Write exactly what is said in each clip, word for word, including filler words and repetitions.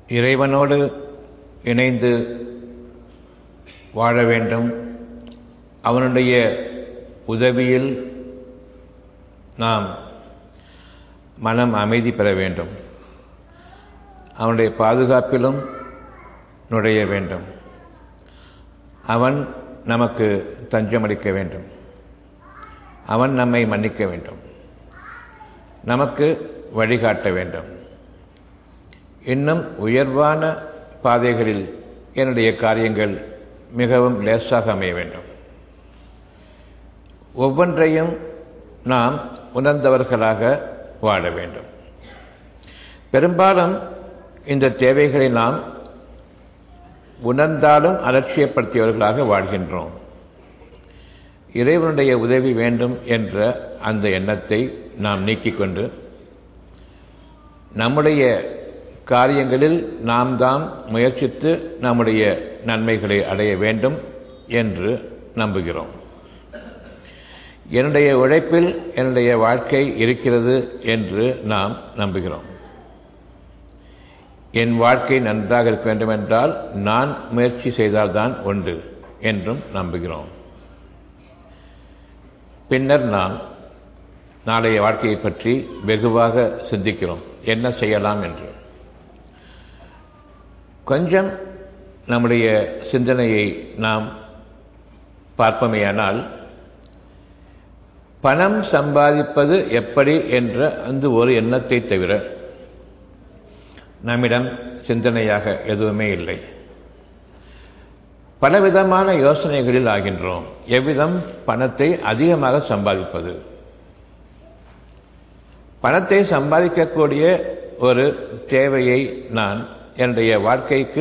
இறைவனோடு இணைந்து வாழ வேண்டும். அவனுடைய உதவியில் நாம் மனம் அமைதி பெற வேண்டும். அவனுடைய பாதுகாப்பிலும் நுழைய வேண்டும். அவன் நமக்கு தஞ்சமளிக்க வேண்டும். அவன் நம்மை மன்னிக்க வேண்டும். நமக்கு வழிகாட்ட வேண்டும். இன்னும் உயர்வான பாதைகளில் என்னுடைய காரியங்கள் மிகவும் லேசாக அமைய வேண்டும். ஒவ்வொன்றையும் நாம் உணர்ந்தவர்களாக வாழ வேண்டும். பெரும்பாலும் இந்த தேவைகளை நாம் உணர்ந்தாலும் அலட்சியப்படுத்தியவர்களாக வாழ்கின்றோம். இறைவனுடைய உதவி வேண்டும் என்ற அந்த எண்ணத்தை நாம் நீக்கிக்கொண்டு நம்முடைய காரியங்களில் நாம் தான் முயற்சித்து நம்முடைய நன்மைகளை அடைய வேண்டும் என்று நம்புகிறோம். என்னுடைய உழைப்பில் என்னுடைய வாழ்க்கை இருக்கிறது என்று நாம் நம்புகிறோம். என் வாழ்க்கை நன்றாக இருக்க வேண்டும் என்றால் நான் முயற்சி செய்தால்தான் உண்டு என்றும் நம்புகிறோம். பின்னர் நாம் நாளைய வாழ்க்கையை பற்றி வெகுவாக சிந்திக்கிறோம், என்ன செய்யலாம் என்று. கொஞ்சம் நம்முடைய சிந்தனையை நாம் பார்ப்போமேயானால், பணம் சம்பாதிப்பது எப்படி என்ற அந்த ஒரு எண்ணத்தை தவிர நம்மிடம் சிந்தனையாக எதுவுமே இல்லை. பலவிதமான யோசனைகளில் ஆகின்றோம். எவ்விதம் பணத்தை அதிகமாக சம்பாதிப்பது? பணத்தை சம்பாதிக்கக்கூடிய ஒரு தேவையை நான் என்னுடைய வாழ்க்கைக்கு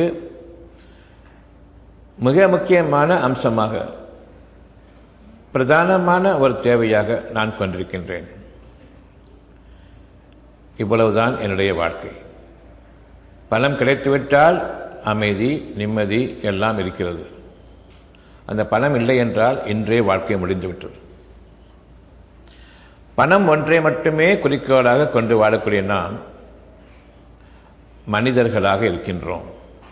மிக முக்கியமான அம்சமாக, பிரதானமான ஒரு தேவையாக நான் கொண்டிருக்கின்றேன். இவ்வளவுதான் என்னுடைய வாழ்க்கை. பணம் கிடைத்துவிட்டால் அமைதி, நிம்மதி எல்லாம் இருக்கிறது. அந்த பணம் இல்லை என்றால் இன்றே வாழ்க்கை முடிந்துவிட்டது. பணம் ஒன்றை மட்டுமே குறிக்கோளாக கொண்டு வாழக்கூடிய நாம் மனிதர்களாக இருக்கின்றோம்.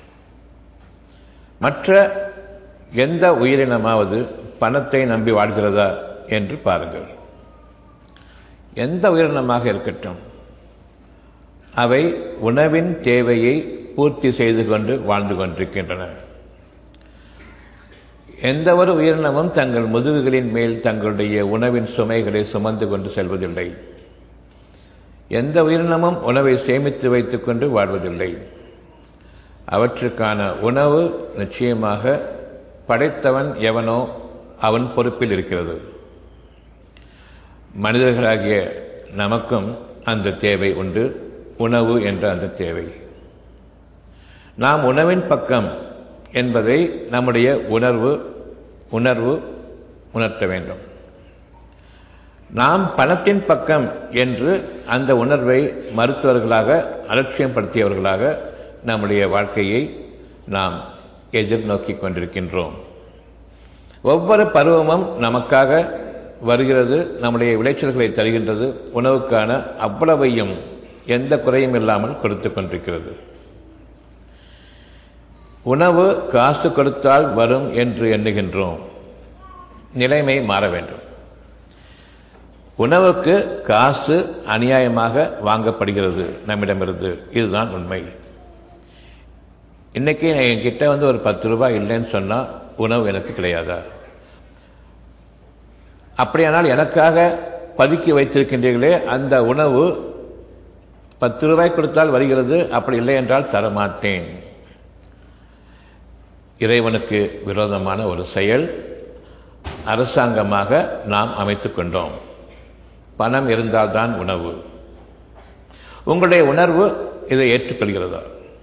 மற்ற எந்த உயிரினமாவது பணத்தை நம்பி வாழ்கிறதா என்று பாருங்கள். எந்த உயிரினமாக இருக்கட்டும், அவை உணவின் தேவையை பூர்த்தி செய்து கொண்டு வாழ்ந்து கொண்டிருக்கின்றன. எந்த ஒரு உயிரினமும் தங்கள் முதுகுகளின் மேல் தங்களுடைய உணவின் சுமைகளை சுமந்து கொண்டு செல்வதில்லை. எந்த உயிரினமும் உணவை சேமித்து வைத்துக் கொண்டு வாழ்வதில்லை. அவற்றுக்கான உணவு நிச்சயமாக படைத்தவன் எவனோ அவன் பொறுப்பில் இருக்கிறது. மனிதர்களாகிய நமக்கும் அந்த தேவை உண்டு, உணவு என்ற அந்த தேவை. நாம் உணவின் பக்கம் என்பதை நம்முடைய உணர்வு உணர்வு உணர்த்த வேண்டும். நாம் பணத்தின் பக்கம் என்று அந்த உணர்வை மருத்துவர்களாக அலட்சியப்படுத்தியவர்களாக நம்முடைய வாழ்க்கையை நாம் எதிர்நோக்கி கொண்டிருக்கின்றோம். ஒவ்வொரு பருவமும் நமக்காக வருகிறது, நம்முடைய விளைச்சல்களை தருகின்றது, உணவுக்கான அவ்வளவையும் எந்த குறையும் இல்லாமல் கொடுத்து கொண்டிருக்கிறது. உணவு காசு கொடுத்தால் வரும் என்று எண்ணுகின்றோம். நிலைமை மாற வேண்டும். உணவுக்கு காசு அநியாயமாக வாங்கப்படுகிறது நம்மிடமிருந்து. இதுதான் உண்மை. இன்னைக்கு என்கிட்ட வந்து ஒரு பத்து ரூபாய் இல்லைன்னு சொன்னால் உணவு எனக்கு கிடையாதா? அப்படியானால் எனக்காக பதுக்கி வைத்திருக்கின்றீர்களே அந்த உணவு பத்து ரூபாய் கொடுத்தால் வருகிறது, அப்படி இல்லை என்றால் தரமாட்டேன். இறைவனுக்கு விரோதமான ஒரு செயல் அரசாங்கமாக நாம் அமைத்துக் கொண்டோம். பணம் இருந்தால்தான் உணவு. உங்களுடைய உணர்வு இதை ஏற்றுக்கொள்கிறதா?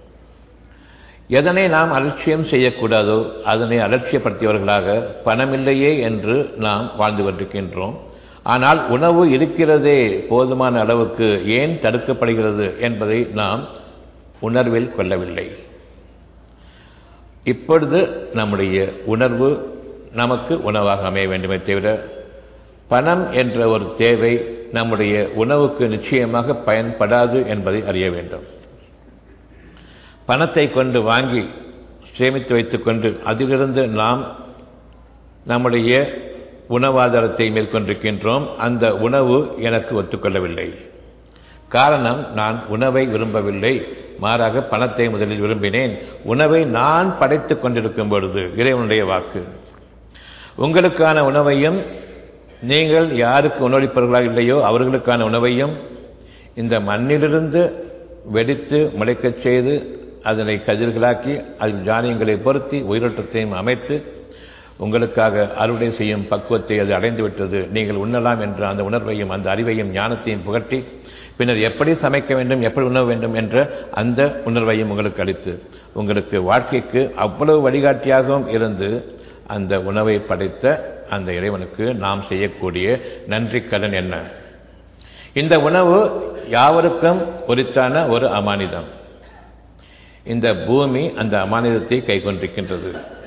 எதனை நாம் அலட்சியம் செய்யக்கூடாதோ அதனை அலட்சியப்படுத்தியவர்களாக பணமில்லையே என்று நாம் வாழ்ந்து கொண்டிருக்கின்றோம். ஆனால் உணவு இருக்கிறதே போதுமான அளவுக்கு ஏன் தடுக்கப்படுகிறது என்பதை நாம் உணர்வில் கொள்ளவில்லை. இப்பொழுது நம்முடைய உணர்வு நமக்கு உணவாக அமைய வேண்டுமே தவிர பணம் என்ற ஒரு தேவை நம்முடைய உணவுக்கு நிச்சயமாக பயன்படாது என்பதை அறிய வேண்டும். பணத்தை கொண்டு வாங்கி சேமித்து வைத்துக்கொண்டு அதிலிருந்து நாம் நம்முடைய உணவாதாரத்தை மேற்கொண்டிருக்கின்றோம். அந்த உணவு எனக்கு ஒத்துக்கொள்ளவில்லை. காரணம், நான் உணவை விரும்பவில்லை, மாறாக பணத்தை முதலில் விரும்பினேன். உணவை நான் படைத்துக் கொண்டிருக்கும் பொழுது இறைவனுடைய வாக்கு, உங்களுக்கான உணவையும் நீங்கள் யாருக்கு உணவளிப்பவர்களாக இல்லையோ அவர்களுக்கான உணவையும் இந்த மண்ணிலிருந்து வெடித்து முளைக்கச் செய்து அதனை கதிர்களாக்கி அதில் தானியங்களை பொருத்தி உயிரோட்டத்தையும் அமைத்து உங்களுக்காக அறுவடை செய்யும் பக்குவத்தை அது அடைந்துவிட்டது, நீங்கள் உண்ணலாம் என்ற அந்த உணர்வையும் அந்த அறிவையும் ஞானத்தையும் புகட்டி பின்னர் எப்படி சமைக்க வேண்டும், எப்படி உண்ண வேண்டும் என்ற அந்த உணர்வையும் உங்களுக்கு அளித்து உங்களுக்கு வாழ்க்கைக்கு அவ்வளவு வழிகாட்டியாகவும் இருந்து அந்த உணவை படைத்த அந்த இறைவனுக்கு நாம் செய்யக்கூடிய நன்றி கடன் என்ன? இந்த உணவு யாவருக்கும் உரித்தான ஒரு அமானிதம். இந்த பூமி அந்த அமானிதத்தை கைக்கொண்டிருக்கின்றது.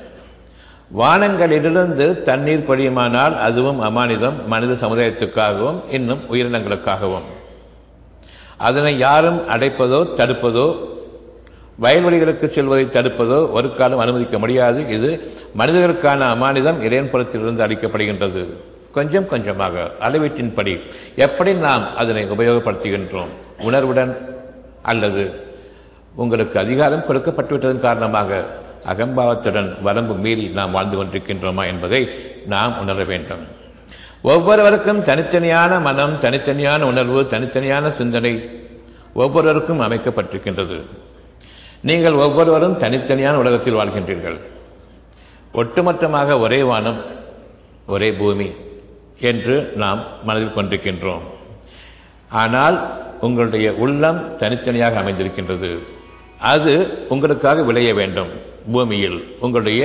வானங்களிலிருந்து தண்ணீர் பொழியுமானால் அதுவும் அமானிதம், மனித சமுதாயத்துக்காகவும் இன்னும் உயிரினங்களுக்காகவும். அதனை யாரும் அடைப்பதோ தடுப்பதோ வயல்வெளிகளுக்கு செல்வதை தடுப்பதோ ஒரு காலம் அனுமதிக்க முடியாது. இது மனிதர்களுக்கான அமானிதம் இறைவன் புறத்திலிருந்து அளிக்கப்படுகின்றது. கொஞ்சம் கொஞ்சமாக அளவீட்டின்படி எப்படி நாம் அதனை உபயோகப்படுத்துகின்றோம், உணர்வுடன் அல்லது உங்களுக்கு அதிகாரம் கொடுக்கப்பட்டுவிட்டதன் காரணமாக அகம்பாவத்துடன் வரம்பு மீறி நாம் வாழ்ந்து கொண்டிருக்கின்றோமா என்பதை நாம் உணர வேண்டும். ஒவ்வொருவருக்கும் தனித்தனியான மனம், தனித்தனியான உணர்வு, தனித்தனியான சிந்தனை ஒவ்வொருவருக்கும் அமைக்கப்பட்டிருக்கின்றது. நீங்கள் ஒவ்வொருவரும் தனித்தனியான உலகத்தில் வாழ்கின்றீர்கள். ஒட்டுமொத்தமாக ஒரே வானம் ஒரே பூமி என்று நாம் மனதில் கொண்டிருக்கின்றோம். ஆனால் உங்களுடைய உள்ளம் தனித்தனியாக அமைந்திருக்கின்றது. அது உங்களுக்காக விளைய வேண்டும். பூமியில் உங்களுடைய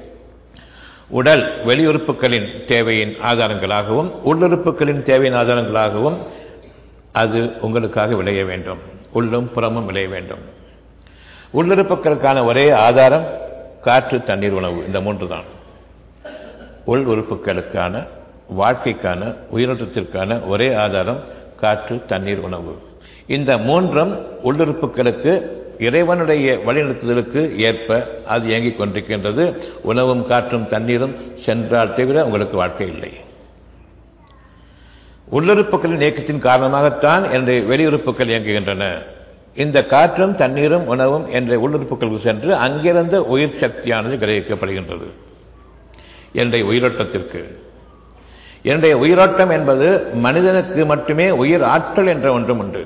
உடல் வெளியுறுப்புகளின் தேவையின் ஆதாரங்களாகவும் உள்ளுறுப்புகளின் தேவையின் ஆதாரங்களாகவும் அது உங்களுக்காக விளைய வேண்டும். உள்ளும் புறமும் விளைய வேண்டும். உள்ளுறுப்புகளுக்கான ஒரே ஆதாரம் காற்று, தண்ணீர், உணவு, இந்த மூன்று தான். உள் உறுப்புகளுக்கான வாழ்க்கைக்கான உயிரோட்டத்திற்கான ஒரே ஆதாரம் காற்று, தண்ணீர், உணவு. இந்த மூன்றும் உள்ளுறுப்புகளுக்கு இறைவனுடைய வழிநடத்துதலுக்கு ஏற்ப அது இயங்கிக் கொண்டிருக்கின்றது. உணவும் காற்றும் தண்ணீரும் சென்றால் தவிர உங்களுக்கு வாழ்க்கை இல்லை. உள்ளுறுப்புகளின் இயக்கத்தின் காரணமாகத்தான் என்னுடைய வெளியுறுப்புகள் இயங்குகின்றன. இந்த காற்றும் தண்ணீரும் உணவும் என்ற உள்ளுறுப்புகளுக்கு சென்று அங்கிருந்து உயிர் சக்தியானது கிரகிக்கப்படுகின்றது. என்னுடைய உயிரோட்டத்திற்கு என்னுடைய உயிரோட்டம் என்பது மனிதனுக்கு மட்டுமே உயிர் ஆற்றல் என்ற ஒன்றும் உண்டு.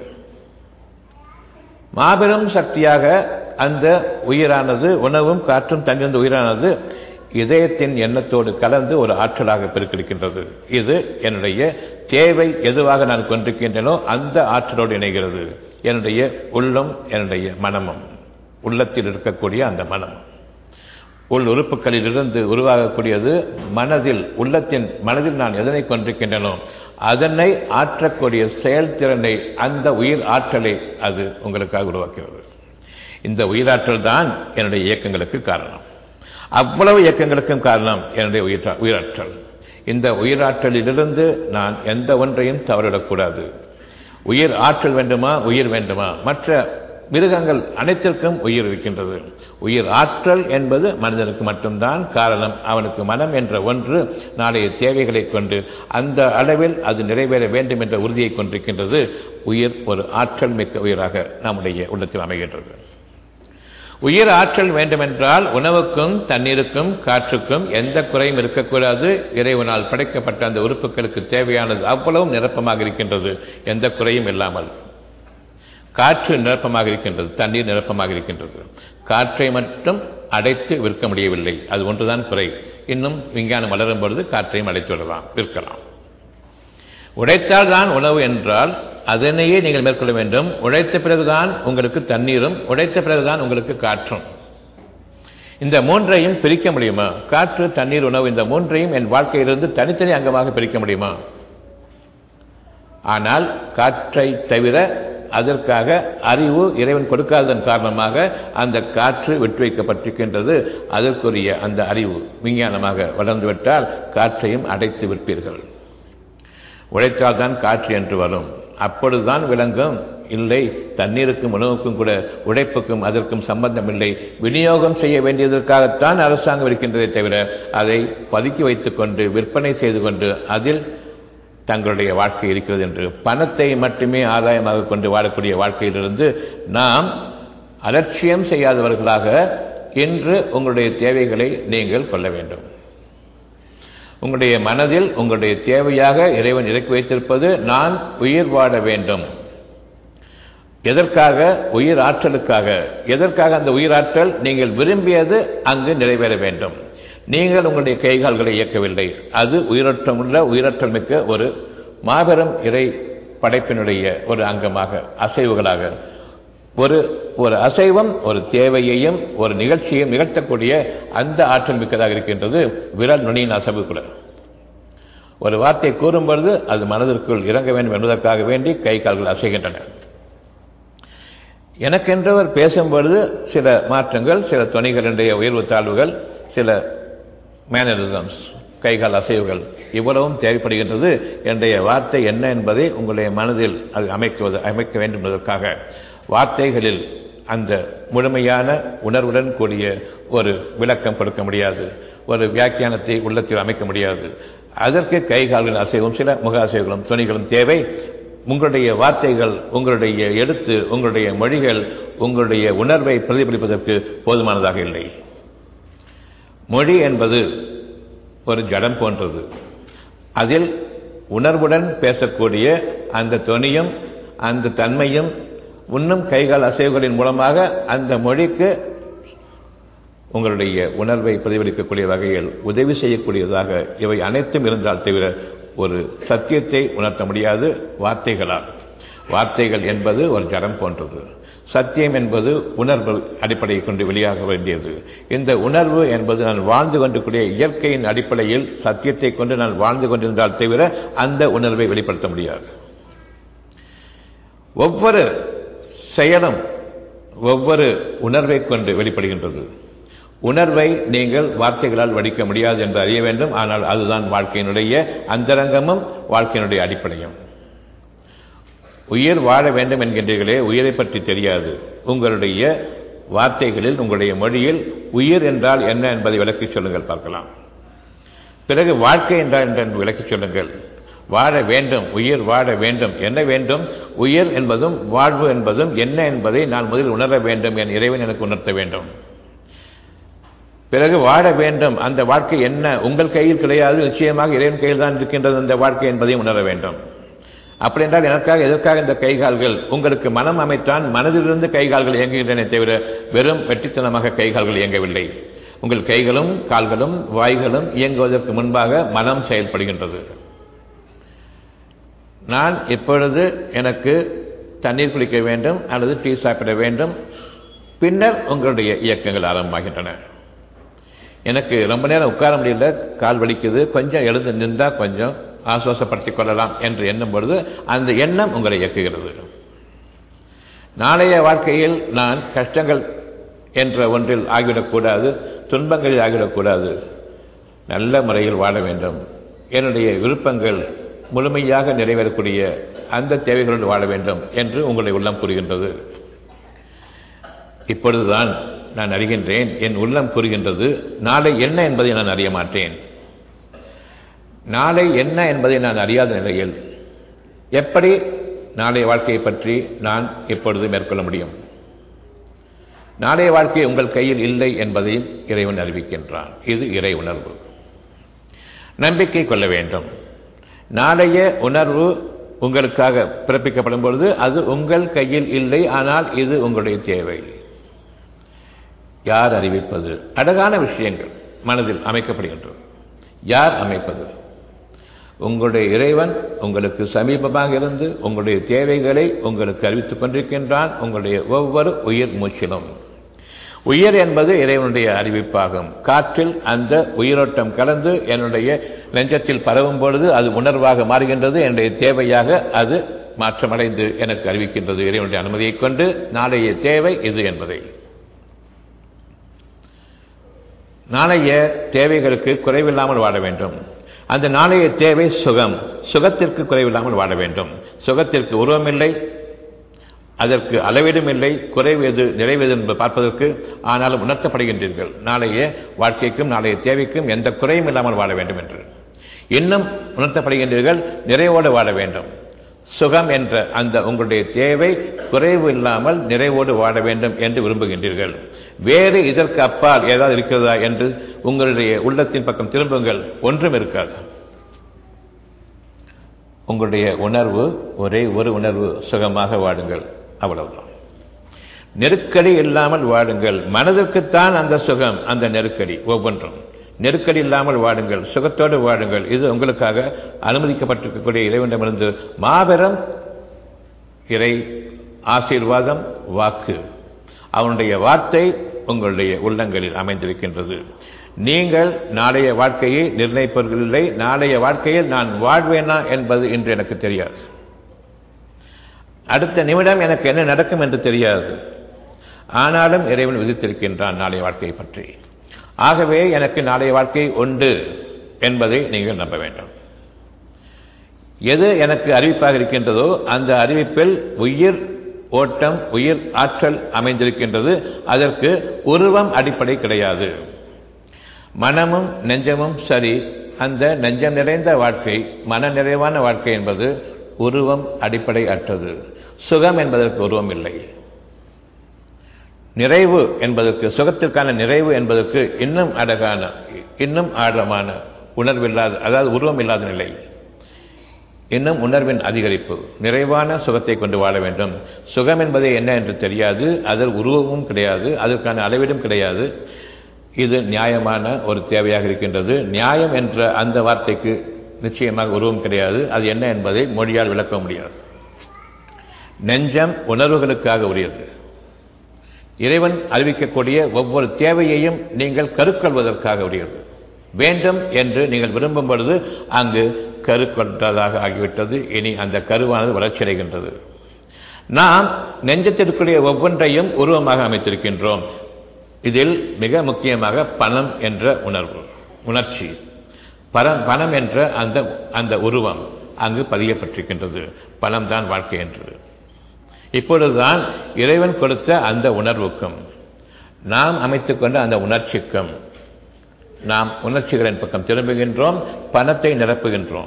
மாபெரும் சக்தியாக அந்த உயிரானது, உணவும் காற்றும் தங்கியிருந்த உயிரானது இதயத்தின் எண்ணத்தோடு கலந்து ஒரு ஆற்றலாக பெருக்கிருக்கின்றது. இது என்னுடைய தேவை எதுவாக நான் கொண்டிருக்கின்றனோ அந்த ஆற்றலோடு இணைகிறது. என்னுடைய உள்ளம், என்னுடைய மனமும், உள்ளத்தில் இருக்கக்கூடிய அந்த மனம் உள் உறுப்புகளில் இருந்து உருவாகக்கூடியது. மனதில், உள்ளத்தின் மனதில் நான் எதனை கொண்டிருக்கின்றனோ அதனை ஆற்றக்கூடிய செயல்திறனை, அந்த உயிர் ஆற்றலை அது உங்களுக்காக உருவாக்குகிறது. இந்த உயிராற்றல் தான் என்னுடைய இயக்கங்களுக்கு காரணம். அவ்வளவு இயக்கங்களுக்கும் காரணம் என்னுடைய உயிர் உயிராற்றல். இந்த உயிராற்றலிலிருந்து நான் எந்த ஒன்றையும் தவறிடக்கூடாது. உயிர் ஆற்றல் வேண்டுமா, உயிர் வேண்டுமா? மற்ற மிருகங்கள் அனைத்திற்கும் உயிர் இருக்கின்றது. உயிர் ஆற்றல் என்பது மனிதனுக்கு மட்டும்தான். காரணம், அவனுக்கு மனம் என்ற ஒன்று நாளைய தேவைகளை கொண்டு அந்த அளவில் அது நிறைவேற வேண்டும் என்ற உறுதியை கொண்டிருக்கின்றது. உயிர் ஒரு ஆற்றல் மிக்க உயிராக நம்முடைய உள்ளத்தில் அமைகின்றது. உயிர் ஆற்றல் வேண்டுமென்றால் உணவுக்கும் தண்ணீருக்கும் காற்றுக்கும் எந்த குறையும் இருக்கக்கூடாது. இறைவனால் படைக்கப்பட்ட அந்த உறுப்புகளுக்கு தேவையானது அவ்வளவும் நிரப்பமாக இருக்கின்றது, எந்த குறையும் இல்லாமல். காற்று நிரப்பமாக இருக்கின்றது, தண்ணீர் நிரப்பமாக இருக்கின்றது. காற்றை மட்டும் அடைத்து விற்க முடியவில்லை, அது ஒன்றுதான் குறை. இன்னும் விஞ்ஞானம் வளரும் பொழுது காற்றையும் அடைத்து விடலாம், விற்கலாம். உழைத்தால் தான் உணவு என்றால் அதனையே நீங்கள் மேற்கொள்ள வேண்டும். உழைத்த பிறகுதான் உங்களுக்கு தண்ணீரும், உழைத்த பிறகுதான் உங்களுக்கு காற்றும். இந்த மூன்றையும் பிரிக்க முடியுமா? காற்று, தண்ணீர், உணவு, இந்த மூன்றையும் என் வாழ்க்கையிலிருந்து தனித்தனி அங்கமாக பிரிக்க முடியுமா? ஆனால் காற்றை தவிர அதற்காக அறிவு இறைவன் கொடுக்காததன் காரணமாக அந்த காற்று விட்டு வைக்கப்பட்டிருக்கின்றது. அதற்குரிய அந்த அறிவு விஞ்ஞானமாக வளர்ந்துவிட்டால் காற்றையும் அடைத்து விற்பீர்கள். உழைத்தால்தான் காற்று என்று வரும். அப்பொழுதுதான் விளங்கும் இல்லை. தண்ணீருக்கும் உணவுக்கும் கூட உழைப்புக்கும் அதற்கும் சம்பந்தம் இல்லை. விநியோகம் செய்ய வேண்டியதற்காகத்தான் அரசாங்கம் இருக்கின்றதை தவிர அதை பதுக்கி வைத்துக் கொண்டு விற்பனை செய்து கொண்டு அதில் தங்களுடைய வாழ்க்கை இருக்கிறது என்று பணத்தை மட்டுமே ஆதாயமாக கொண்டு வாழக்கூடிய வாழ்க்கையிலிருந்து நாம் அலட்சியம் செய்யாதவர்களாக இன்று உங்களுடைய தேவைகளை நீங்கள் கொள்ள வேண்டும். உங்களுடைய மனதில் உங்களுடைய தேவையாக இறைவன் இறக்கி வைத்திருப்பது நான் உயிர் வாழ வேண்டும். எதற்காக? உயிர் ஆற்றலுக்காக. எதற்காக அந்த உயிராற்றல்? நீங்கள் விரும்பியது அங்கு நிறைவேற வேண்டும். நீங்கள் உங்களுடைய கைகால்களை இயக்கவில்லை. அது உயிரோட்டமுள்ள உயிராற்றல் மிக்க ஒரு மாபெரும் இறை படைப்பினுடைய ஒரு அங்கமாக அசைவுகளாக ஒரு ஒரு அசைவம் ஒரு தேவையையும் ஒரு நிகழ்ச்சியையும் நிகழ்த்தக்கூடிய அந்த ஆற்றல் மிக்கதாக இருக்கின்றது விரல் நுனியின் அசைவு கூட. ஒரு வார்த்தை கூறும் பொழுது அது மனதிற்குள் இறங்க வேண்டும் என்பதற்காக வேண்டி கை கால்கள் அசைகின்றன. எனக்கென்றவர் பேசும்பொழுது சில மாற்றங்கள், சில துணைகளுடைய உயர்வு தாழ்வுகள், சில மேனரிசம்ஸ், கைகால் அசைவுகள் இவ்வளவும் தேவைப்படுகின்றது. என்னுடைய வார்த்தை என்ன என்பதை உங்களுடைய மனதில் அது அமைக்குவது அமைக்க வேண்டும் என்பதற்காக வார்த்தைகளில் அந்த முழுமையான உணர்வுடன் கூடிய ஒரு விளக்கம் கொடுக்க முடியாது, ஒரு வியாக்கியானத்தை உள்ளத்தில் அமைக்க முடியாது. அதற்கு கைகால்களின் அசைவும் சில முக அசைவுகளும் துணிகளும் தேவை. உங்களுடைய வார்த்தைகள், உங்களுடைய எழுத்து, உங்களுடைய மொழிகள் உங்களுடைய உணர்வை பிரதிபலிப்பதற்கு போதுமானதாக இல்லை. மொழி என்பது ஒரு ஜடம் போன்றது. அதில் உணர்வுடன் பேசக்கூடிய அந்த தொனியும் அந்த தன்மையும் இன்னும் கைகால் அசைவுகளின் மூலமாக அந்த மொழிக்கு உங்களுடைய உணர்வை பிரதிபலிக்கக்கூடிய வகையில் உதவி செய்யக்கூடியதாக இவை அனைத்தும் இருந்தால் தவிர ஒரு சத்தியத்தை உணர்த்த முடியாது வார்த்தைகளால். வார்த்தைகள் என்பது ஒரு ஜடம் போன்றது. சத்தியம் என்பது உணர்வு அடிப்படையை கொண்டு வெளியாக வேண்டியது. இந்த உணர்வு என்பது நான் வாழ்ந்து கொண்டிருக்கூடிய இயற்கையின் அடிப்படையில் சத்தியத்தை கொண்டு நான் வாழ்ந்து கொண்டிருந்தால் தவிர அந்த உணர்வை வெளிப்படுத்த முடியாது. ஒவ்வொரு செயலும் ஒவ்வொரு உணர்வை கொண்டு வெளிப்படுகின்றது. உணர்வை நீங்கள் வார்த்தைகளால் வடிக்க முடியாது என்று அறிய வேண்டும். ஆனால் அதுதான் வாழ்க்கையினுடைய அந்தரங்கமும் வாழ்க்கையினுடைய அடிப்படையும். உயிர் வாழ வேண்டும் என்கின்றீர்களே, உயிரை பற்றி தெரியாது. உங்களுடைய வார்த்தைகளில் உங்களுடைய மொழியில் உயிர் என்றால் என்ன என்பதை விளக்கிச் சொல்லுங்கள் பார்க்கலாம். பிறகு வாழ்க்கை என்றால் என்ன விளக்கிச் சொல்லுங்கள். வாழ வேண்டும், உயிர் வாழ வேண்டும். என்ன வேண்டும்? உயிர் என்பதும் வாழ்வு என்பதும் என்ன என்பதை நான் முதலில் உணர வேண்டும். என் இறைவன் எனக்கு உணர்த்த வேண்டும். பிறகு வாழ வேண்டும். அந்த வாழ்க்கை என்ன? உங்கள் கையில் கிடையாது, நிச்சயமாக இறைவன் கையில் தான் இருக்கின்றது அந்த வாழ்க்கை என்பதையும் உணர வேண்டும். அப்படி என்றால் எனக்காக எதற்காக இந்த கைகால்கள்? உங்களுக்கு மனம் அமைத்தான், மனதிலிருந்து கைகால்கள் இயங்குகின்றன தவிர வெறும் வெற்றித்தனமாக கைகால்கள் இயங்கவில்லை. உங்கள் கைகளும் கால்களும் வாய்களும் இயங்குவதற்கு முன்பாக மனம் செயல்படுகின்றது. நான் இப்பொழுது எனக்கு தண்ணீர் குடிக்க வேண்டும் அல்லது டீ சாப்பிட வேண்டும், பின்னர் உங்களுடைய இயக்கங்கள் ஆரம்பமாகின்றன. எனக்கு ரொம்ப நேரம் உட்கார முடியல, கால் வலிக்குது, கொஞ்சம் எழுந்து நின்றா கொஞ்சம் ஆசுவாசப்படுத்திக் கொள்ளலாம் என்று எண்ணும் பொழுது அந்த எண்ணம் உங்களை இயக்குகிறது. நாளைய வாழ்க்கையில் நான் கஷ்டங்கள் என்ற ஒன்றில் ஆகிவிடக்கூடாது, துன்பங்களில் ஆகிவிடக்கூடாது, நல்ல முறையில் வாழ வேண்டும், என்னுடைய விருப்பங்கள் முழுமையாக நிறைவேறக்கூடிய அந்த தேவைகளோடு வாழ வேண்டும் என்று உங்களுடைய உள்ளம் கூறுகின்றது. இப்பொழுதுதான் நான் அறிகின்றேன், என் உள்ளம் கூறுகின்றது நாளை என்ன என்பதை நான் அறிய மாட்டேன். நாளை என்ன என்பதை நான் அறியாத நிலையில் எப்படி நாளைய வாழ்க்கையை பற்றி நான் இப்பொழுது மேற்கொள்ள முடியும்? நாளைய வாழ்க்கை உங்கள் கையில் இல்லை என்பதையும் இறைவன் அறிவிக்கின்றான். இது இறை உணர்வு. நம்பிக்கை கொள்ள வேண்டும். நாளைய உணர்வு உங்களுக்காக பிறப்பிக்கப்படும் பொழுது அது உங்கள் கையில் இல்லை, ஆனால் இது உங்களுடைய தேவை. யார் அறிவிப்பது? அழகான விஷயங்கள் மனதில் அமைக்கப்படுகின்றது. யார் அமைப்பது? உங்களுடைய இறைவன் உங்களுக்கு சமீபமாக இருந்து உங்களுடைய தேவைகளை உங்களுக்கு அறிவித்துக் கொண்டிருக்கின்றான். உங்களுடைய ஒவ்வொரு உயிர் மூச்சிலும் உயிர் என்பது இறைவனுடைய அறிவிப்பாகும். காற்றில் அந்த உயிரோட்டம் கலந்து என்னுடைய நெஞ்சத்தில் பரவும் பொழுது அது உணர்வாக மாறுகின்றது. என்னுடைய தேவையாக அது மாற்றமடைந்து எனக்கு அறிவிக்கின்றது இறைவனுடைய அனுமதியை கொண்டு. நாளைய தேவை இது என்பதை, நாளைய தேவைகளுக்கு குறைவில்லாமல் வாழ வேண்டும். அந்த நாளைய தேவை சுகம். சுகத்திற்கு குறைவில்லாமல் வாழ வேண்டும். சுகத்திற்கு உருவமில்லை, அதற்கு அளவீடும் இல்லை, குறைவு எது நிறைவேது என்று பார்ப்பதற்கு. ஆனாலும் உணர்த்தப்படுகின்றீர்கள், நாளைய வாழ்க்கைக்கும் நாளைய தேவைக்கும் எந்த குறையும் இல்லாமல் வாழ வேண்டும் என்று. இன்னும் உணர்த்தப்படுகின்றீர்கள், நிறைவோடு வாழ வேண்டும். சுகம் என்ற அந்த உங்களுடைய தேவை குறைவு இல்லாமல் நிறைவோடு வாழ வேண்டும் என்று விரும்புகின்றீர்கள். வேறு இதற்கு அப்பால் ஏதாவது இருக்கிறதா என்று உங்களுடைய உள்ளத்தின் பக்கம் திரும்புங்கள். ஒன்றும் இருக்காது. உங்களுடைய உணர்வு ஒரே ஒரு உணர்வு, சுகமாக வாடுங்கள், அவ்வளவுதான். நெருக்கடி இல்லாமல் வாடுங்கள். மனதிற்குத்தான் அந்த சுகம், அந்த நெருக்கடி. ஒவ்வொன்றும் நெருக்கடி இல்லாமல் வாடுங்கள், சுகத்தோடு வாடுங்கள். இது உங்களுக்காக அனுமதிக்கப்பட்டிருக்கக்கூடிய இறைவனிடமிருந்து மாபெரும் இறை ஆசீர்வாதம், வாக்கு. அவனுடைய வார்த்தை உங்களுடைய உள்ளங்களில் அமைந்திருக்கின்றது. நீங்கள் நாளைய வாழ்க்கையை நிர்ணயிப்பவர்கள் இல்லை. நாளைய வாழ்க்கையில் நான் வாழ்வேனா என்பது இன்று எனக்கு தெரியாது. அடுத்த நிமிடம் எனக்கு என்ன நடக்கும் என்று தெரியாது. ஆனாலும் இறைவன் விதித்திருக்கின்றான் நாளைய வாழ்க்கையை பற்றி. ஆகவே எனக்கு நாளைய வாழ்க்கை உண்டு என்பதை நீங்கள் நம்ப வேண்டும். எது எனக்கு அறிவிப்பாக இருக்கின்றதோ அந்த அறிவிப்பில் உயிர் ஓட்டம், உயிர் ஆற்றல் அமைந்திருக்கின்றது. அதற்கு உருவம் அடிப்படை கிடையாது. மனமும் நெஞ்சமும் சரி. அந்த நெஞ்சம் நிறைந்த வாழ்க்கை, மன நிறைவான வாழ்க்கை என்பது உருவம் அடிப்படை அற்றது. சுகம் என்பதற்கு உருவம் இல்லை. நிறைவு என்பதற்கு, சுகத்திற்கான நிறைவு என்பதற்கு இன்னும் அழகான, இன்னும் ஆழமான உணர்வில்லாத, அதாவது உருவம் இல்லாத நிலை, இன்னும் உணர்வின் அதிகரிப்பு. நிறைவான சுகத்தை கொண்டு வாழ வேண்டும். சுகம் என்பது என்ன என்று தெரியாது. அதில் உருவமும் கிடையாது, அதற்கான அளவீடும் கிடையாது. இது நியாயமான ஒரு தேவையாக இருக்கின்றது. நியாயம் என்ற அந்த வார்த்தைக்கு நிச்சயமாக உருவம் கிடையாது. அது என்ன என்பதை மொழியால் விளக்க முடியாது. நெஞ்சம் உணர்வுகளுக்காக உரியது. இறைவன் அறிவிக்கக்கூடிய ஒவ்வொரு தேவையையும் நீங்கள் கருக்கொள்வதற்காக உரியது. வேண்டும் என்று நீங்கள் விரும்பும் பொழுது அங்கு கருக்கொண்டதாக ஆகிவிட்டது. இனி அந்த கருவானது வளர்ச்சியடைகின்றது. நாம் நெஞ்சத்திற்குரிய ஒவ்வொன்றையும் உருவமாக அமைத்திருக்கின்றோம். இதில் மிக முக்கியமாக பணம் என்ற உணர்வு, உணர்ச்சி, பணம் பணம் என்ற அந்த அந்த உருவம் அங்கு பதியப்பட்டிருக்கின்றது. பணம் தான் வாழ்க்கை என்று. இப்பொழுதுதான் இறைவன் கொடுத்த அந்த உணர்வுக்கும் நாம் அமைத்துக் கொண்ட அந்த உணர்ச்சிக்கும் நாம் உணர்ச்சிகளின் பக்கம் திரும்புகின்றோம். பணத்தை நிரப்புகின்றோம்.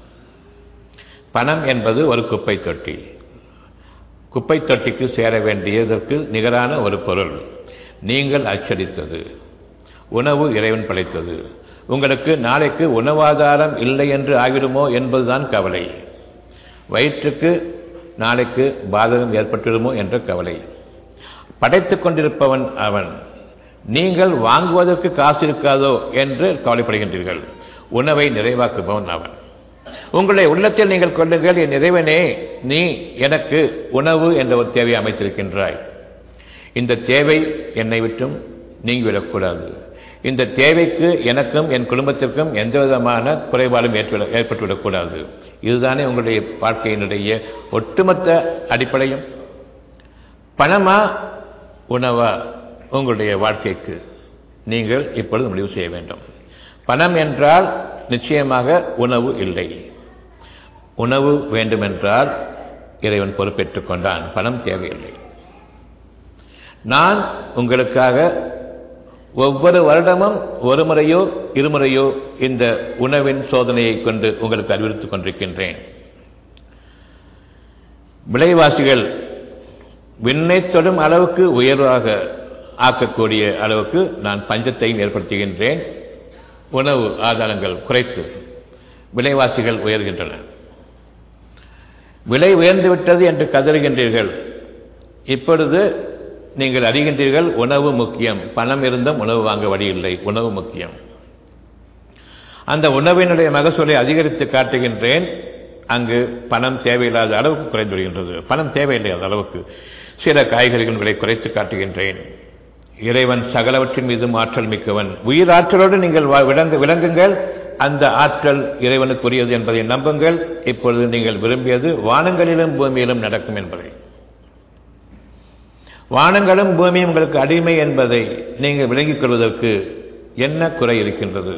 பணம் என்பது ஒரு குப்பை தொட்டி. குப்பை தொட்டிக்கு சேர வேண்டியதற்கு நிகரான ஒரு பொருள். நீங்கள் அச்சடித்தது. உணவு இறைவன் படைத்தது. உங்களுக்கு நாளைக்கு உணவாதாரம் இல்லை என்று ஆகிடுமோ என்பதுதான் கவலை. வயிற்றுக்கு நாளைக்கு பாதகம் ஏற்பட்டுடுமோ என்ற கவலை. படைத்துக் கொண்டிருப்பவன் அவன். நீங்கள் வாங்குவதற்கு காசு இருக்காதோ என்று கவலைப்படுகின்றீர்கள். உணவை நிறைவாக்குபவன் அவன். உங்களுடைய உள்ளத்தில் நீங்கள் கொள்ளுங்கள், என் இறைவனே, நீ எனக்கு உணவு என்ற ஒரு தேவையை அமைத்திருக்கின்றாய். இந்த தேவை என்னை விட்டும் நீங்கிவிடக்கூடாது. இந்த தேவைக்கு எனக்கும் என் குடும்பத்திற்கும் எந்த விதமான குறைபாடும் ஏற்பட்டுவிடக்கூடாது. இதுதானே உங்களுடைய வாழ்க்கையினுடைய ஒட்டுமொத்த அடிப்படையும். பணமா உணவா உங்களுடைய வாழ்க்கைக்கு நீங்கள் இப்பொழுது முடிவு செய்ய வேண்டும். பணம் என்றால் நிச்சயமாக உணவு இல்லை. உணவு வேண்டுமென்றால் இறைவன் பொறுப்பேற்றுக் கொண்டான். பணம் தேவையில்லை. நான் உங்களுக்காக ஒவ்வொரு வருடமும் ஒரு முறையோ இருமுறையோ இந்த உணவின் சோதனையை கொண்டு உங்களுக்கு அறிவுறுத்திக் கொண்டிருக்கின்றேன். விலைவாசிகள் விண்ணை தொடும் அளவுக்கு உயர்வாக ஆக்கக்கூடிய அளவுக்கு நான் பஞ்சத்தையும் ஏற்படுத்துகின்றேன். உணவு ஆதாரங்கள் குறைத்து விலைவாசிகள் உயர்கின்றன. விலை உயர்ந்துவிட்டது என்று கதறுகின்றீர்கள். இப்பொழுது நீங்கள் அறிகின்றீர்கள், உணவு முக்கியம். பணம் இருந்தும் உணவு வாங்க வழி இல்லை. உணவு முக்கியம். அந்த உணவினுடைய மகசூலை அதிகரித்து காட்டுகின்றேன். அங்கு பணம் தேவையில்லாத அளவுக்கு குறைந்து வருகின்றது. பணம் தேவையில்லாத அளவுக்கு சில காய்கறிகள் விலை குறைத்து காட்டுகின்றேன். இறைவன் சகலவற்றின் மீதும் ஆற்றல் மிக்கவன். உயிர் ஆற்றலோடு நீங்கள் விளங்கு விளங்குங்கள். அந்த ஆற்றல் இறைவனுக்குரியது என்பதை நம்புங்கள். இப்பொழுது நீங்கள் விரும்பியது வானங்களிலும் பூமியிலும் நடக்கும் என்பதை, வானங்களும் பூமியும் உங்களுக்கு அடிமை என்பதை நீங்கள் விளங்கிக் கொள்வதற்கு என்ன குறை இருக்கின்றது?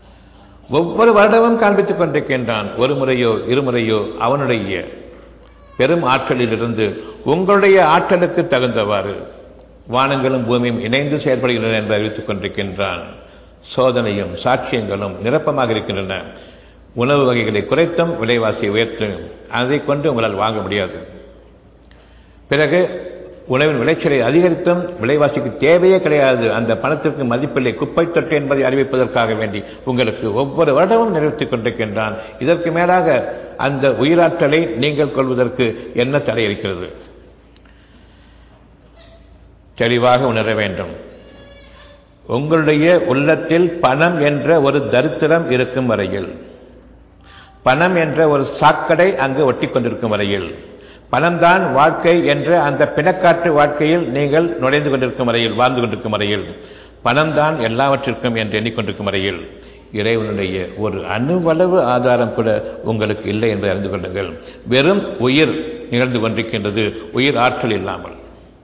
ஒவ்வொரு வருடமும் காண்பித்துக் கொண்டிருக்கின்றான். ஒரு முறையோ இருமுறையோ அவனுடைய பெரும் ஆற்றலிலிருந்து உங்களுடைய ஆற்றலுக்கு தகுந்தவாறு வானங்களும் பூமியும் இணைந்து செயல்படுகின்றன என்று அறிவித்துக் கொண்டிருக்கின்றான். சோதனையும் சாட்சியங்களும் நிரப்பமாக இருக்கின்றன. உணவு வகைகளை குறைத்தும் விலைவாசியை உயர்த்தும் அதை கொண்டு உங்களால் வாங்க முடியாது. பிறகு உணவின் விளைச்சலை அதிகரித்தும் விலைவாசிக்கு தேவையே கிடையாது, அந்த பணத்திற்கு மதிப்பில்லை, குப்பை தொட்டு என்பதை அறிவிப்பதற்காக வேண்டி உங்களுக்கு ஒவ்வொரு வருடமும் நிறைவேற்றிக் கொண்டிருக்கின்றான். இதற்கு மேலாக அந்த உயிராற்றலை நீங்கள் கொள்வதற்கு என்ன தடை இருக்கிறது? தெளிவாக உணர வேண்டும். உங்களுடைய உள்ளத்தில் பணம் என்ற ஒரு தரித்திரம் இருக்கும் வரையில், பணம் என்ற ஒரு சாக்கடை அங்கு ஒட்டி கொண்டிருக்கும் வரையில், பணம்தான் வாழ்க்கை என்ற அந்த பிணக்காற்று வாழ்க்கையில் நீங்கள் நுழைந்து கொண்டிருக்கும் வரையில், வாழ்ந்து கொண்டிருக்கும் வரையில், பணம்தான் எல்லாவற்றிற்கும் என்று எண்ணிக்கொண்டிருக்கும் வரையில், இறைவனுடைய ஒரு அணுவளவு ஆதாரம் கூட உங்களுக்கு இல்லை என்பதை அறிந்து கொள்ளுங்கள். வெறும் உயிர் நிகழ்ந்து கொண்டிருக்கின்றது, உயிர் ஆற்றல் இல்லாமல்.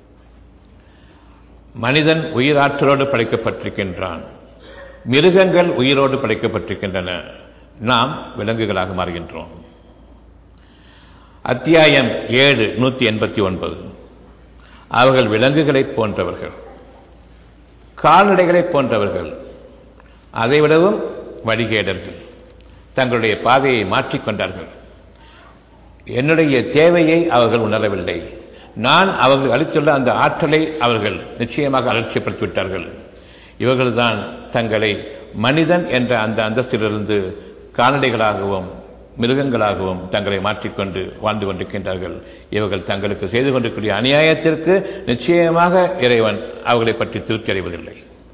மனிதன் உயிர் ஆற்றலோடு படைக்கப்பட்டிருக்கின்றான். மிருகங்கள் உயிரோடு படைக்கப்பட்டிருக்கின்றன. நாம் விலங்குகளாக மாறுகின்றோம். அத்தியாயம் ஏழு நூற்றி எண்பத்தி ஒன்பது. அவர்கள் விலங்குகளைப் போன்றவர்கள், கால்நடைகளைப் போன்றவர்கள், அதைவிடவும் வழிகேடர்கள். தங்களுடைய பாதையை மாற்றிக்கொண்டார்கள். என்னுடைய தேவையை அவர்கள் உணரவில்லை. நான் அவர்கள் அளித்துள்ள அந்த ஆற்றலை அவர்கள் நிச்சயமாக அலட்சியப்படுத்திவிட்டார்கள். இவர்கள்தான் தங்களை மனிதன் என்ற அந்த அந்தஸ்திலிருந்து கால்நடைகளாகவும் மிருகங்களாகவும் தங்களை மாற்றிக்கொண்டு வாழ்ந்து கொண்டிருக்கின்றார்கள். இவர்கள் தங்களுக்கு செய்து கொண்டிருக்கிற அநியாயத்திற்கு நிச்சயமாக இறைவன் அவர்களை பற்றி திருப்தி அடைவதில்லை.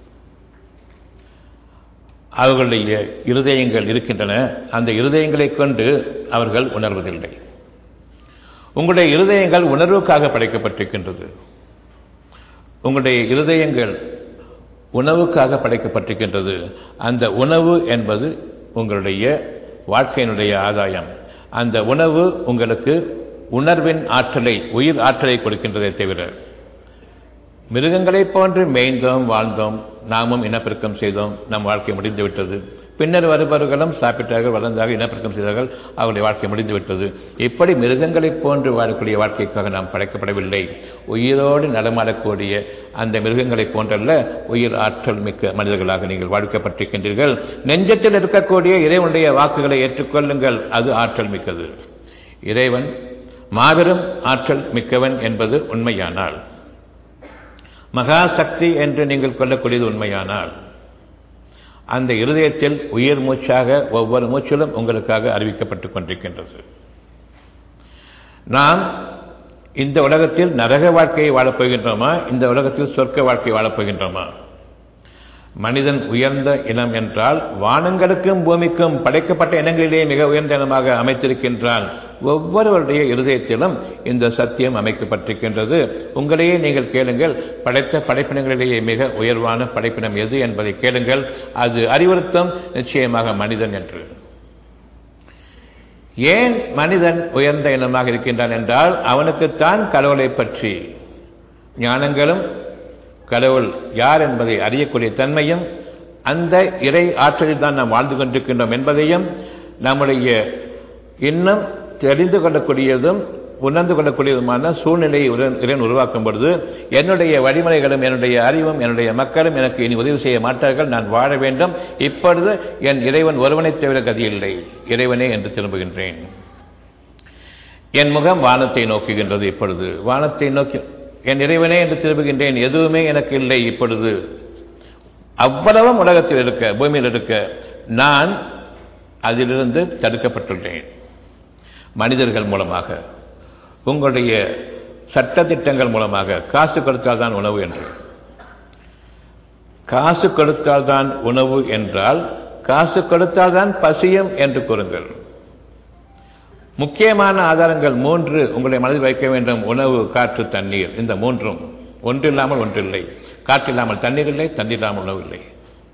அவர்களுடைய இருதயங்கள் இருக்கின்றன, அந்த இருதயங்களை கொண்டு அவர்கள் உணர்வதில்லை. உங்களுடைய இருதயங்கள் உணர்வுக்காக படைக்கப்பட்டிருக்கின்றது. உங்களுடைய இருதயங்கள் உணவுக்காக படைக்கப்பட்டிருக்கின்றது. அந்த உணவு என்பது உங்களுடைய வாழ்க்கையினுடைய ஆதாயம். அந்த உணவு உங்களுக்கு உணர்வின் ஆற்றலை, உயிர் ஆற்றலை கொடுக்கின்றதை தவிர, மிருகங்களைப் போன்று மேய்ந்தோம், வாழ்ந்தோம், நாமும் இனப்பெருக்கம் செய்தோம், நம் வாழ்க்கை முடிந்துவிட்டது. பின்னர் வருபவர்களும் சாப்பிட்டார்கள், வளர்ந்தார்கள், இனப்பெருக்கம் செய்தார்கள், அவருடைய வாழ்க்கை முடிந்துவிட்டது. இப்படி மிருகங்களைப் போன்று வாழக்கூடிய வாழ்க்கைக்காக நாம் படைக்கப்படவில்லை. உயிரோடு நடமாடக்கூடிய அந்த மிருகங்களைப் போன்றல்ல, உயிர் ஆற்றல் மிக்க மனிதர்களாக நீங்கள் வாழ்க்கப்பட்டிருக்கின்றீர்கள். நெஞ்சத்தில் இருக்கக்கூடிய இறைவனுடைய வாக்குகளை ஏற்றுக்கொள்ளுங்கள், அது ஆற்றல் மிக்கது. இறைவன் மாபெரும் ஆற்றல் மிக்கவன் என்பது உண்மையானால், மகா சக்தி என்று நீங்கள் கொள்ளக்கூடியது உண்மையானால், அந்த இருதயத்தில் உயிர் மூச்சாக ஒவ்வொரு மூச்சிலும் உங்களுக்காக அறிவிக்கப்பட்டுக் கொண்டிருக்கின்றது. நாம் இந்த உலகத்தில் நரக வாழ்க்கையை வாழப்போகின்றோமா, இந்த உலகத்தில் சொர்க்க வாழ்க்கையை வாழப்போகின்றோமா? மனிதன் உயர்ந்த இனம் என்றால் வானங்களுக்கும் பூமிக்கும் படைக்கப்பட்ட இனங்களிலேயே மிக உயர்ந்த இனமாக அமைத்திருக்கின்றான். ஒவ்வொருவருடைய இருதயத்திலும் இந்த சத்தியம் அமைக்கப்பட்டிருக்கின்றது. உங்களையே நீங்கள் கேளுங்கள், படைத்த படைப்பினங்களிலேயே மிக உயர்வான படைப்பினம் எது என்பதை கேளுங்கள். அது அறிவுறுத்தும் நிச்சயமாக மனிதன் என்று. ஏன் மனிதன் உயர்ந்த இனமாக இருக்கின்றான் என்றால், அவனுக்குத்தான் கடவுளை பற்றி ஞானங்களும் கடவுள் யார் என்பதை அறியக்கூடிய தன்மையும், அந்த இறை ஆற்றலில் தான் நாம் வாழ்ந்து கொண்டிருக்கின்றோம் என்பதையும், நம்முடைய இன்னும் தெரிந்து கொள்ளக்கூடியதும் உணர்ந்து கொள்ளக்கூடியதுமான சூழ்நிலையை இறைவன் உருவாக்கும் பொழுது, என்னுடைய வழிமுறைகளும் என்னுடைய அறிவும் என்னுடைய மக்களும் எனக்கு இனி உதவி செய்ய மாட்டார்கள், நான் வாழ வேண்டும், இப்பொழுது என் இறைவன் ஒருவனை தவிர கதியில்லை, இறைவனே என்று திரும்புகின்றேன். என் முகம் வானத்தை நோக்குகின்றது. இப்பொழுது வானத்தை நோக்கி என் இறைவனே என்று திரும்புகின்றேன். எதுவுமே எனக்கு இல்லை. இப்பொழுது அவ்வளவும் உலகத்தில் இருக்க, பூமியில் இருக்க, நான் அதிலிருந்து தடுக்கப்பட்டுள்ளேன். மனிதர்கள் மூலமாக, உங்களுடைய சட்டத்திட்டங்கள் மூலமாக. காசு கொடுத்தால்தான் உணவு என்று, காசு கொடுத்தால்தான் உணவு என்றால், காசு கொடுத்தால்தான் பசியும் என்று கூறுங்கள். முக்கியமான ஆதாரங்கள் மூன்று உங்களுடைய மனதில் வைக்க வேண்டும்: உணவு, காற்று, தண்ணீர். இந்த மூன்றும் ஒன்றில்லாமல் ஒன்றில்லை. காற்றில்லாமல் தண்ணீர் இல்லை, தண்ணீர் இல்லாமல் உணவு இல்லை.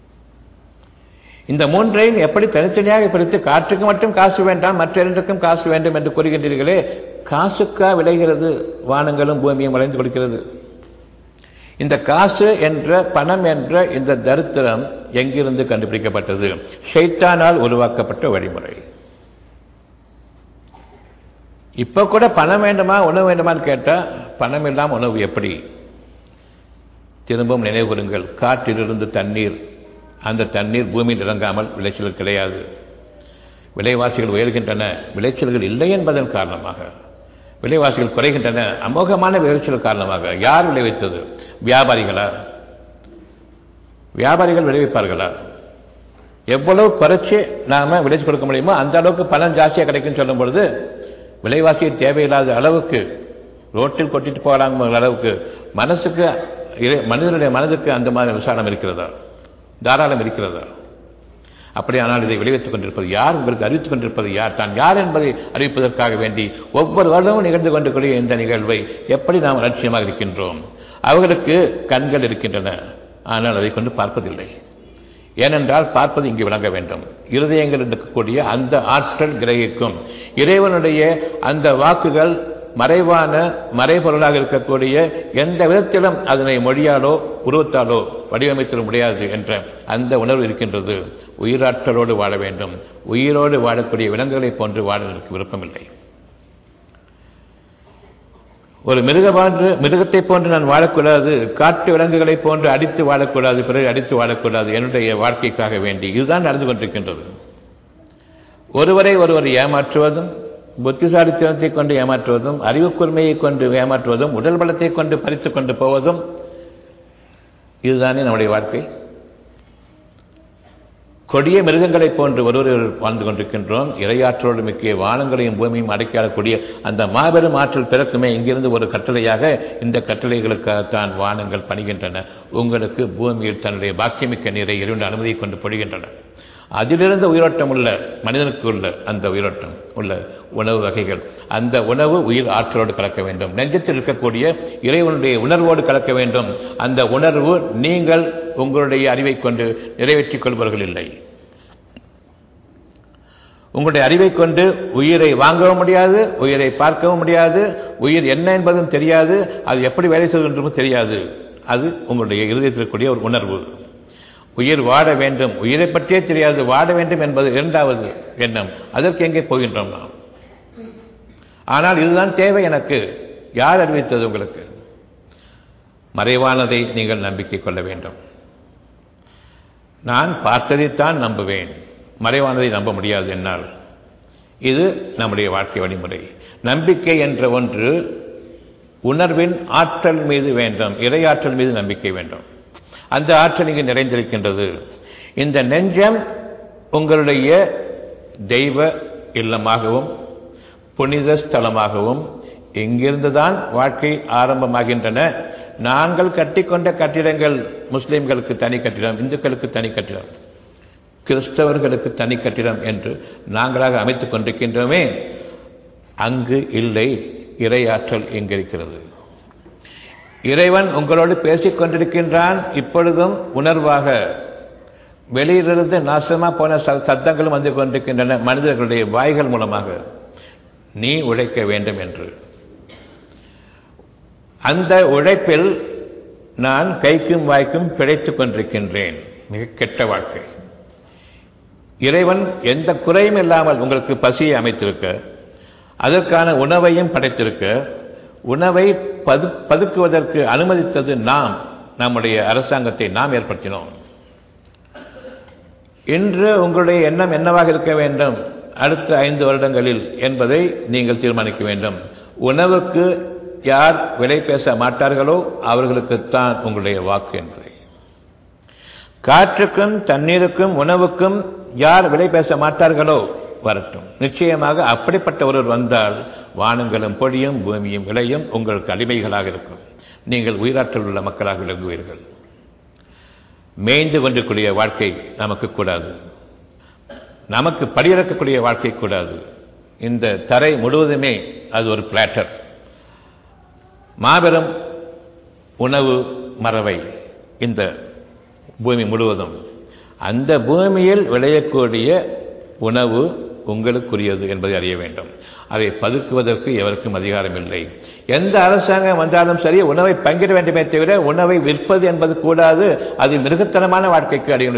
இந்த மூன்றையும் எப்படி தனித்தனியாக பிரித்து, காற்றுக்கு மட்டும் காசு வேண்டாம், மற்ற இரண்டுக்கும் காசு வேண்டும் என்று கூறுகின்றீர்களே, காசுக்கா விளைகிறது வானங்களும் பூமியும் வளைந்து கொடுக்கிறது? இந்த காசு என்ற, பணம் என்ற இந்த தரித்திரம் எங்கிருந்து கண்டுபிடிக்கப்பட்டது? ஷைத்தானால் உருவாக்கப்பட்ட வழிமுறை. இப்போ கூட பணம் வேண்டுமா உணவு வேண்டுமான்னு கேட்டால் பணம் இல்லாமல் உணவு எப்படி? திரும்பவும் நினைவு கூறுங்கள், காற்றிலிருந்து தண்ணீர், அந்த தண்ணீர் பூமியில் இறங்காமல் விளைச்சல் கிடையாது. விலைவாசிகள் உயர்கின்றன, விளைச்சல்கள் இல்லை என்பதன் காரணமாக. விலைவாசிகள் குறைகின்றன, அமோகமான விளைச்சல் காரணமாக. யார் விளைவித்தது? வியாபாரிகளா? வியாபாரிகள் விளைவிப்பார்களா? எவ்வளவு குறைச்சி நாம விளைச்சு கொடுக்க முடியுமோ அந்த அளவுக்கு பணம் ஜாஸ்தியாக கிடைக்கும் சொல்லும் பொழுது விலைவாசியை தேவையில்லாத அளவுக்கு ரோட்டில் கொட்டிட்டு போகலாங்க அளவுக்கு மனசுக்கு மனிதனுடைய மனதுக்கு அந்த மாதிரி விசாரம் இருக்கிறதா? தாராளம் இருக்கிறதா? அப்படியானால் இதை விளைவித்துக் கொண்டிருப்பது யார்? உங்களுக்கு அறிவித்துக் கொண்டிருப்பது யார்? தான் யார் என்பதை அறிவிப்பதற்காக வேண்டி ஒவ்வொரு வருடமும் நிகழ்ந்து கொண்டிருக்கிற இந்த நிகழ்வை எப்படி நாம் லட்சியமாக இருக்கின்றோம்? அவர்களுக்கு கண்கள் இருக்கின்றன, ஆனால் அதை கொண்டு பார்ப்பதில்லை. ஏனென்றால் பார்ப்பது இங்கு விளங்க வேண்டும். இருதயங்கள் இருக்கக்கூடிய அந்த ஆற்றல் கிரகிக்கும். இறைவனுடைய அந்த வாக்குகள் மறைவான மறைபொருளாக இருக்கக்கூடிய எந்த விதத்திலும் அதனை மொழியாலோ உருவத்தாலோ வடிவமைத்திட முடியாது என்ற அந்த உணர்வு இருக்கின்றது. உயிராற்றலோடு வாழ வேண்டும். உயிரோடு வாழக்கூடிய விலங்குகளை போன்று வாழவதற்கு விருப்பமில்லை. ஒரு மிருக போன்று மிருகத்தை போன்று நான் வாழக்கூடாது, காட்டு விலங்குகளை போன்று அடித்து வாழக்கூடாது, பிறகு அடித்து வாழக்கூடாது என்னுடைய வாழ்க்கைக்காக வேண்டி இதுதான் நடந்து கொண்டிருக்கின்றது. ஒருவரை ஒருவர் ஏமாற்றுவதும், புத்திசாலித்தனத்தை கொண்டு ஏமாற்றுவதும், அறிவு கூர்மையை கொண்டு ஏமாற்றுவதும், உடல் பலத்தை கொண்டு பறித்துக் கொண்டு போவதும், இதுதானே நம்முடைய வாழ்க்கை. கொடிய மிருகங்களைப் போன்று ஒருவர் வாழ்ந்து கொண்டிருக்கின்றோம். இறையாற்றலோடு மிக்க வானங்களையும் பூமியும் அடக்கியாடக்கூடிய அந்த மாபெரும் ஆற்றல் பிறக்குமே இங்கிருந்து ஒரு கட்டளையாக இந்த கட்டளைகளுக்காகத்தான் வானங்கள் பணிகின்றன. உங்களுக்கு பூமியில் தன்னுடைய பாக்கியமிக்க நீரை இறைவன் அனுமதியை கொண்டு பொழிகின்றன. அதிலிருந்து உயிரோட்டம் உள்ள மனிதனுக்கு உள்ள அந்த உயிரோட்டம் உள்ள உணவு வகைகள், அந்த உணவு உயிர் ஆற்றலோடு கலக்க வேண்டும். நெஞ்சத்தில் இருக்கக்கூடிய இறைவனுடைய உணர்வோடு கலக்க வேண்டும். அந்த உணர்வு நீங்கள் உங்களுடைய அறிவை கொண்டு நிறைவேற்றிக் கொள்பவர்கள் இல்லை. உங்களுடைய அறிவை கொண்டு உயிரை வாங்கவும் முடியாது, உயிரை பார்க்கவும் முடியாது, உயிர் என்ன என்பதும் தெரியாது, அது எப்படி வேலை செய்கின்றதும் தெரியாது. அது உங்களுடைய இருதயத்தில் இருக்கக்கூடிய ஒரு உணர்வு. உயிர் வாழ வேண்டும், உயிரை பற்றியே தெரியாது, வாழ வேண்டும் என்பது இரண்டாவது எண்ணம். அதற்கு எங்கே போகின்றோம் நாம்? ஆனால் இதுதான் தேவை எனக்கு. யார் அறிவித்தது உங்களுக்கு? மறைவானதை நீங்கள் நம்பிக்கை கொள்ள வேண்டும். நான் பார்த்ததைத்தான் நம்புவேன், மறைவானதை நம்ப முடியாது என்னால். இது நம்முடைய வாழ்க்கை வழிமுறை. நம்பிக்கை என்ற ஒன்று உணர்வின் ஆற்றல் மீது வேண்டும், இறையாற்றல் மீது நம்பிக்கை வேண்டும். அந்த ஆற்றல் இங்கு நிறைந்திருக்கின்றது. இந்த நெஞ்சம் உங்களுடைய தெய்வ இல்லமாகவும் புனித ஸ்தலமாகவும் இங்கிருந்துதான் வாழ்க்கை ஆரம்பமாகின்றன. நாங்கள் கட்டிக்கொண்ட கட்டிடங்கள் முஸ்லிம்களுக்கு தனி கட்டிடம், இந்துக்களுக்கு தனி கட்டிடம், கிறிஸ்தவர்களுக்கு தனி கட்டிடம் என்று நாங்களாக அமைத்துக் கொண்டிருக்கின்றோமே, அங்கு இல்லை. இறையாற்றல் எங்கிருக்கிறது? இறைவன் உங்களோடு பேசிக் கொண்டிருக்கின்றான். இப்பொழுதும் உணர்வாக வெளியிலிருந்து நாசமா போன சத்தங்களும் வந்து கொண்டிருக்கின்றன மனிதர்களுடைய வாய்கள் மூலமாக. நீ உழைக்க வேண்டும் என்று. அந்த உழைப்பில் நான் கைக்கும் வாய்க்கும் பிழைத்துக் கொண்டிருக்கின்றேன். மிக கெட்ட வாழ்க்கை. இறைவன் எந்த குறையும் இல்லாமல் உங்களுக்கு பசியை அமைத்திருக்க, அதற்கான உணவையும் படைத்திருக்க, உணவை பது பதுக்குவதற்கு அனுமதித்தது நாம், நம்முடைய அரசாங்கத்தை நாம் ஏற்படுத்தினோம். இன்று உங்களுடைய எண்ணம் என்னவாக இருக்க வேண்டும் அடுத்த ஐந்து வருடங்களில் என்பதை நீங்கள் தீர்மானிக்க வேண்டும். உணவுக்கு யார் விலை பேச மாட்டார்களோ அவர்களுக்குத்தான் உங்களுடைய வாக்கு என்பதை. காற்றுக்கும் தண்ணீருக்கும் உணவுக்கும் யார் விலை பேச மாட்டார்களோ வரட்டும். நிச்சயமாக அப்படிப்பட்ட ஒருவர் வந்தால் வானங்களும் பொழியும், பூமியும் விளையும், உங்களுக்கு அடிமைகளாக இருக்கும். நீங்கள் உயிராற்றல் உள்ள மக்களாக விளங்குவீர்கள். மேய்ந்து கொண்டிருக்கூடிய வாழ்க்கை நமக்கு கூடாது. நமக்கு படியிறக்கக்கூடிய வாழ்க்கை கூடாது. இந்த தரை முழுவதுமே அது ஒரு பிளாட்டர், மாபெரும் உணவு மறவை இந்த பூமி முழுவதும். அந்த பூமியில் விளையக்கூடிய உணவு உங்களுக்குரியது என்பதை அறிய வேண்டும். அதை பதுக்குவதற்கு எவருக்கும் அதிகாரம் இல்லை. எந்த அரசாங்கம் வந்தாலும் சரி, உணவை பங்கிட வேண்டுமே தவிர உணவை விற்பது என்பது கூடாது. அது மிருகத்தனமான வாழ்க்கைக்கு அடி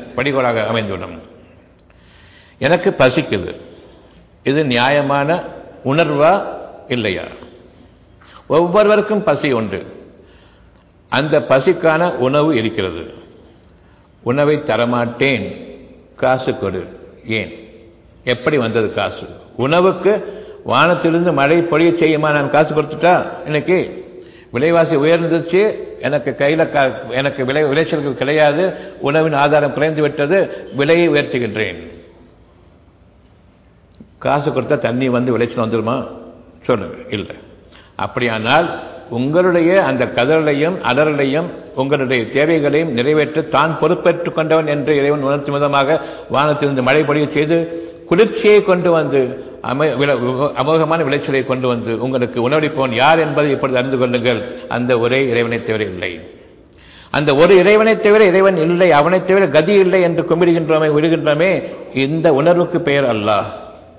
படிகோலாக அமைந்துவிடும். எனக்கு பசிக்குது, இது நியாயமான உணர்வா இல்லையா? ஒவ்வொருவருக்கும் பசி உண்டு. அந்த பசிக்கான உணவு இருக்கிறது. உணவை தரமாட்டேன், காசு கொடு. ஏன்? எப்படி வந்தது காசு? உணவுக்கு வானத்திலிருந்து மழை பொழிய செய்யுமா நான் காசு கொடுத்துட்டா? இன்னைக்கு விலைவாசி உயர்ந்துச்சு, எனக்கு கையில் எனக்கு விலை விளைச்சல்கள் கிடையாது, உணவின் ஆதாரம் குறைந்து விட்டது, விலையை உயர்த்துகின்றேன். காசு கொடுத்தா தண்ணி வந்து விளைச்சல் வந்துடுமா? சொல்லுங்க. இல்லை. அப்படியானால் உங்களுடைய அந்த கதறலையும் அலறலையும் உங்களுடைய தேவைகளையும் நிறைவேற்ற தான் பொறுப்பேற்றுக் கொண்டவன் என்று இறைவன் உணர்த்தும் விதமாக வானத்திலிருந்து மழை பொழிய செய்து குளிர்ச்சியை கொண்டு வந்து அமோகமான விளைச்சலை கொண்டு வந்து உங்களுக்கு உணவளிப்பவன் யார் என்பதை இப்பொழுது அறிந்து கொள்ளுங்கள். அந்த ஒரே இறைவனை தவிர இல்லை. அந்த ஒரு இறைவனை தவிர இறைவன் இல்லை, அவனை தவிர கதி இல்லை என்று கும்பிடுகின்றோமே விடுகின்றோமே, இந்த உணர்வுக்கு பெயர் அல்லாஹ்.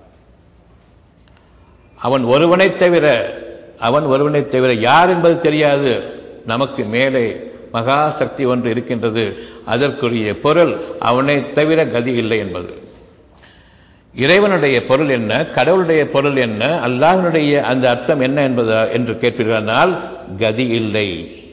அவன் ஒருவனை தவிர அவன் ஒருவனை தவிர யார் என்பது தெரியாது. நமக்கு மேலே மகா சக்தி ஒன்று இருக்கின்றது. அதற்குரிய பொருள் அவனை தவிர கதி இல்லை என்பது. இறைவனுடைய பொருள் என்ன, கடவுளுடைய பொருள் என்ன, அல்லாஹ்வுடைய அந்த அர்த்தம் என்ன என்பதா என்று கேட்பீர்களானால் கதி இல்லை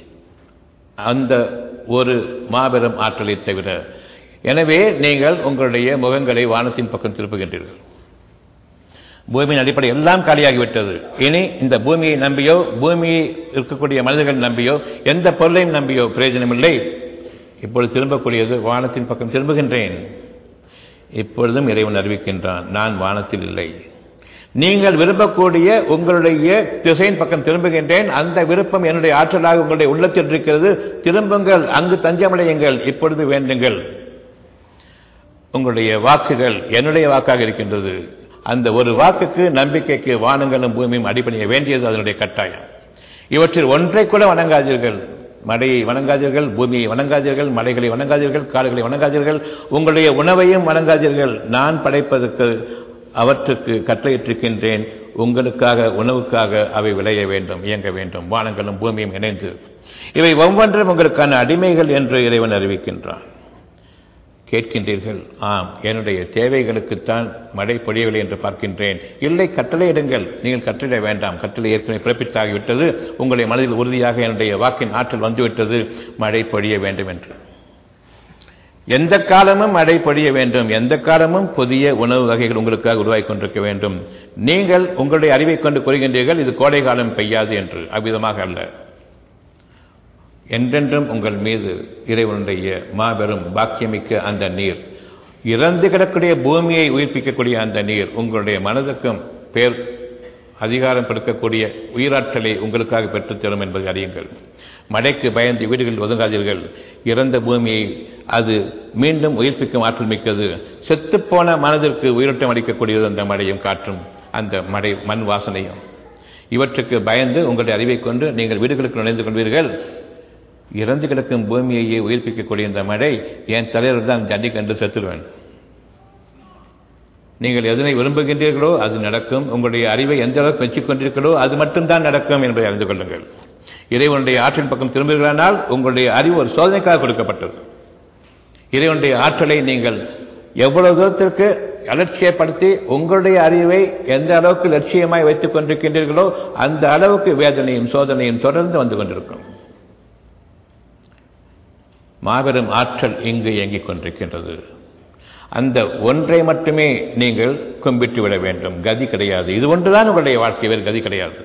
அந்த ஒரு மாபெரும் ஆற்றலை தவிர. எனவே நீங்கள் உங்களுடைய முகங்களை வானத்தின் பக்கம் திருப்புகின்றீர்கள். பூமியின் அடிப்படை எல்லாம் காலியாகிவிட்டது. இனி இந்த பூமியை நம்பியோ பூமியை இருக்கக்கூடிய மனிதர்கள் நம்பியோ எந்த பொருளையும் நம்பியோ பிரயோஜனம் இல்லை. இப்பொழுது திரும்பக்கூடியது வானத்தின் பக்கம் திரும்புகின்றேன். இப்பொழுதும் இறைவன் அறிவிக்கின்றான், நான் வானத்தில் இல்லை. நீங்கள் விரும்பக்கூடிய உங்களுடைய திசையின் பக்கம் திரும்புகின்றேன். அந்த விருப்பம் என்னுடைய ஆற்றலாக உங்களுடைய உள்ளத்தில் இருக்கிறது. திரும்புங்கள், அங்கு தஞ்சமடையுங்கள். இப்பொழுது வேண்டுங்கள். உங்களுடைய வாக்குகள் என்னுடைய வாக்காக இருக்கின்றது. அந்த ஒரு வாக்குக்கு நம்பிக்கைக்கு வானங்களும் பூமியும் அடிபணிய வேண்டியது அதனுடைய கட்டாயம். இவற்றில் ஒன்றை கூட வணங்காதீர்கள். மழையை வணங்காதீர்கள், பூமியை வணங்காதீர்கள், மலைகளை வணங்காதீர்கள், காடுகளை வணங்காதீர்கள், உங்களுடைய உணவையும் வணங்காதீர்கள். நான் படைப்பதற்கு அவற்றுக்கு கட்டளையிட்டிருக்கின்றேன். உங்களுக்காக உணவுக்காக அவை விளைய வேண்டும், இயங்க வேண்டும். வானங்களும் பூமியும் இணைந்து இவை ஒவ்வொன்றும் உங்களுக்கான அடிமைகள் என்று இறைவன் அறிவிக்கின்றான். கேட்கின்றீர்கள், ஆம், என்னுடைய தேவைகளுக்குத்தான் மழை பொழியவில்லை என்று பார்க்கின்றேன். இல்லை, கட்டளையிடுங்கள். நீங்கள் கட்டளை வேண்டாம். கட்டளை ஏற்கனவே பிறப்பித்தாகிவிட்டது. உங்களுடைய மனதில் உறுதியாக என்னுடைய வாக்கின் ஆற்றல் வந்துவிட்டது, மழை பொழிய வேண்டும் என்று. எந்த காலமும் மழை பொழிய வேண்டும், எந்த காலமும் புதிய உணவு வகைகள் உங்களுக்காக உருவாக்கி கொண்டிருக்க வேண்டும். நீங்கள் உங்களுடைய அறிவை கொண்டு கூறுகின்றீர்கள் இது கோடை காலம் பெய்யாது என்று. அவ்விதமாக அல்ல. என்றென்றும் உங்கள் மீது இறைவனுடைய மாபெரும் பாக்கியமிக்க அந்த நீர், இறந்து கிடக்கூடிய பூமியை உயிர்ப்பிக்கக்கூடிய அந்த நீர் உங்களுடைய மனதுக்கும் பேர் அதிகாரம் கொடுக்கக்கூடிய உயிராற்றலை உங்களுக்காக பெற்றுத்தரும் என்பதை அறியுங்கள். மழைக்கு பயந்து வீடுகளில் ஒதுங்காதீர்கள். இறந்த பூமியை அது மீண்டும் உயிர்ப்பிக்கும் ஆற்றல் மிக்கது. செத்துப்போன மனதிற்கு உயிரோட்டம் அளிக்கக்கூடியது அந்த மழையும் காற்றும், அந்த மழை மண் வாசனையும். இவற்றுக்கு பயந்து உங்களுடைய அறிவை கொண்டு நீங்கள் வீடுகளுக்கு நுழைந்து கொள்வீர்கள். இறந்து கிடக்கும் பூமியையே உயிர்ப்பிக்கக்கூடிய இந்த மழை என் தலைவர் தான் தண்ணி கண்டு செத்துடுவேன். நீங்கள் எதனை விரும்புகின்றீர்களோ அது நடக்கும். உங்களுடைய அறிவை எந்த அளவுக்கு மெச்சிக் கொண்டிருக்கிறோ அது மட்டும்தான் நடக்கும் என்பதை அறிந்து கொள்ளுங்கள். இறைவனுடைய ஆற்றின் பக்கம் திரும்புகிறானால் உங்களுடைய அறிவு ஒரு சோதனைக்காக கொடுக்கப்பட்டது. இறைவனுடைய ஆற்றலை நீங்கள் எவ்வளவு தூரத்திற்கு அலட்சியப்படுத்தி உங்களுடைய அறிவை எந்த அளவுக்கு லட்சியமாய் வைத்துக் கொண்டிருக்கின்றீர்களோ அந்த அளவுக்கு வேதனையும் சோதனையும் தொடர்ந்து வந்து கொண்டிருக்கும். மாபெரும் ஆற்றல் இங்கு இயங்கிக் கொண்டிருக்கின்றது. அந்த ஒன்றை மட்டுமே நீங்கள் கும்பிட்டு விட வேண்டும். கதி கிடையாது. இது ஒன்றுதான் உங்களுடைய வாழ்க்கை, வேறு கதி கிடையாது.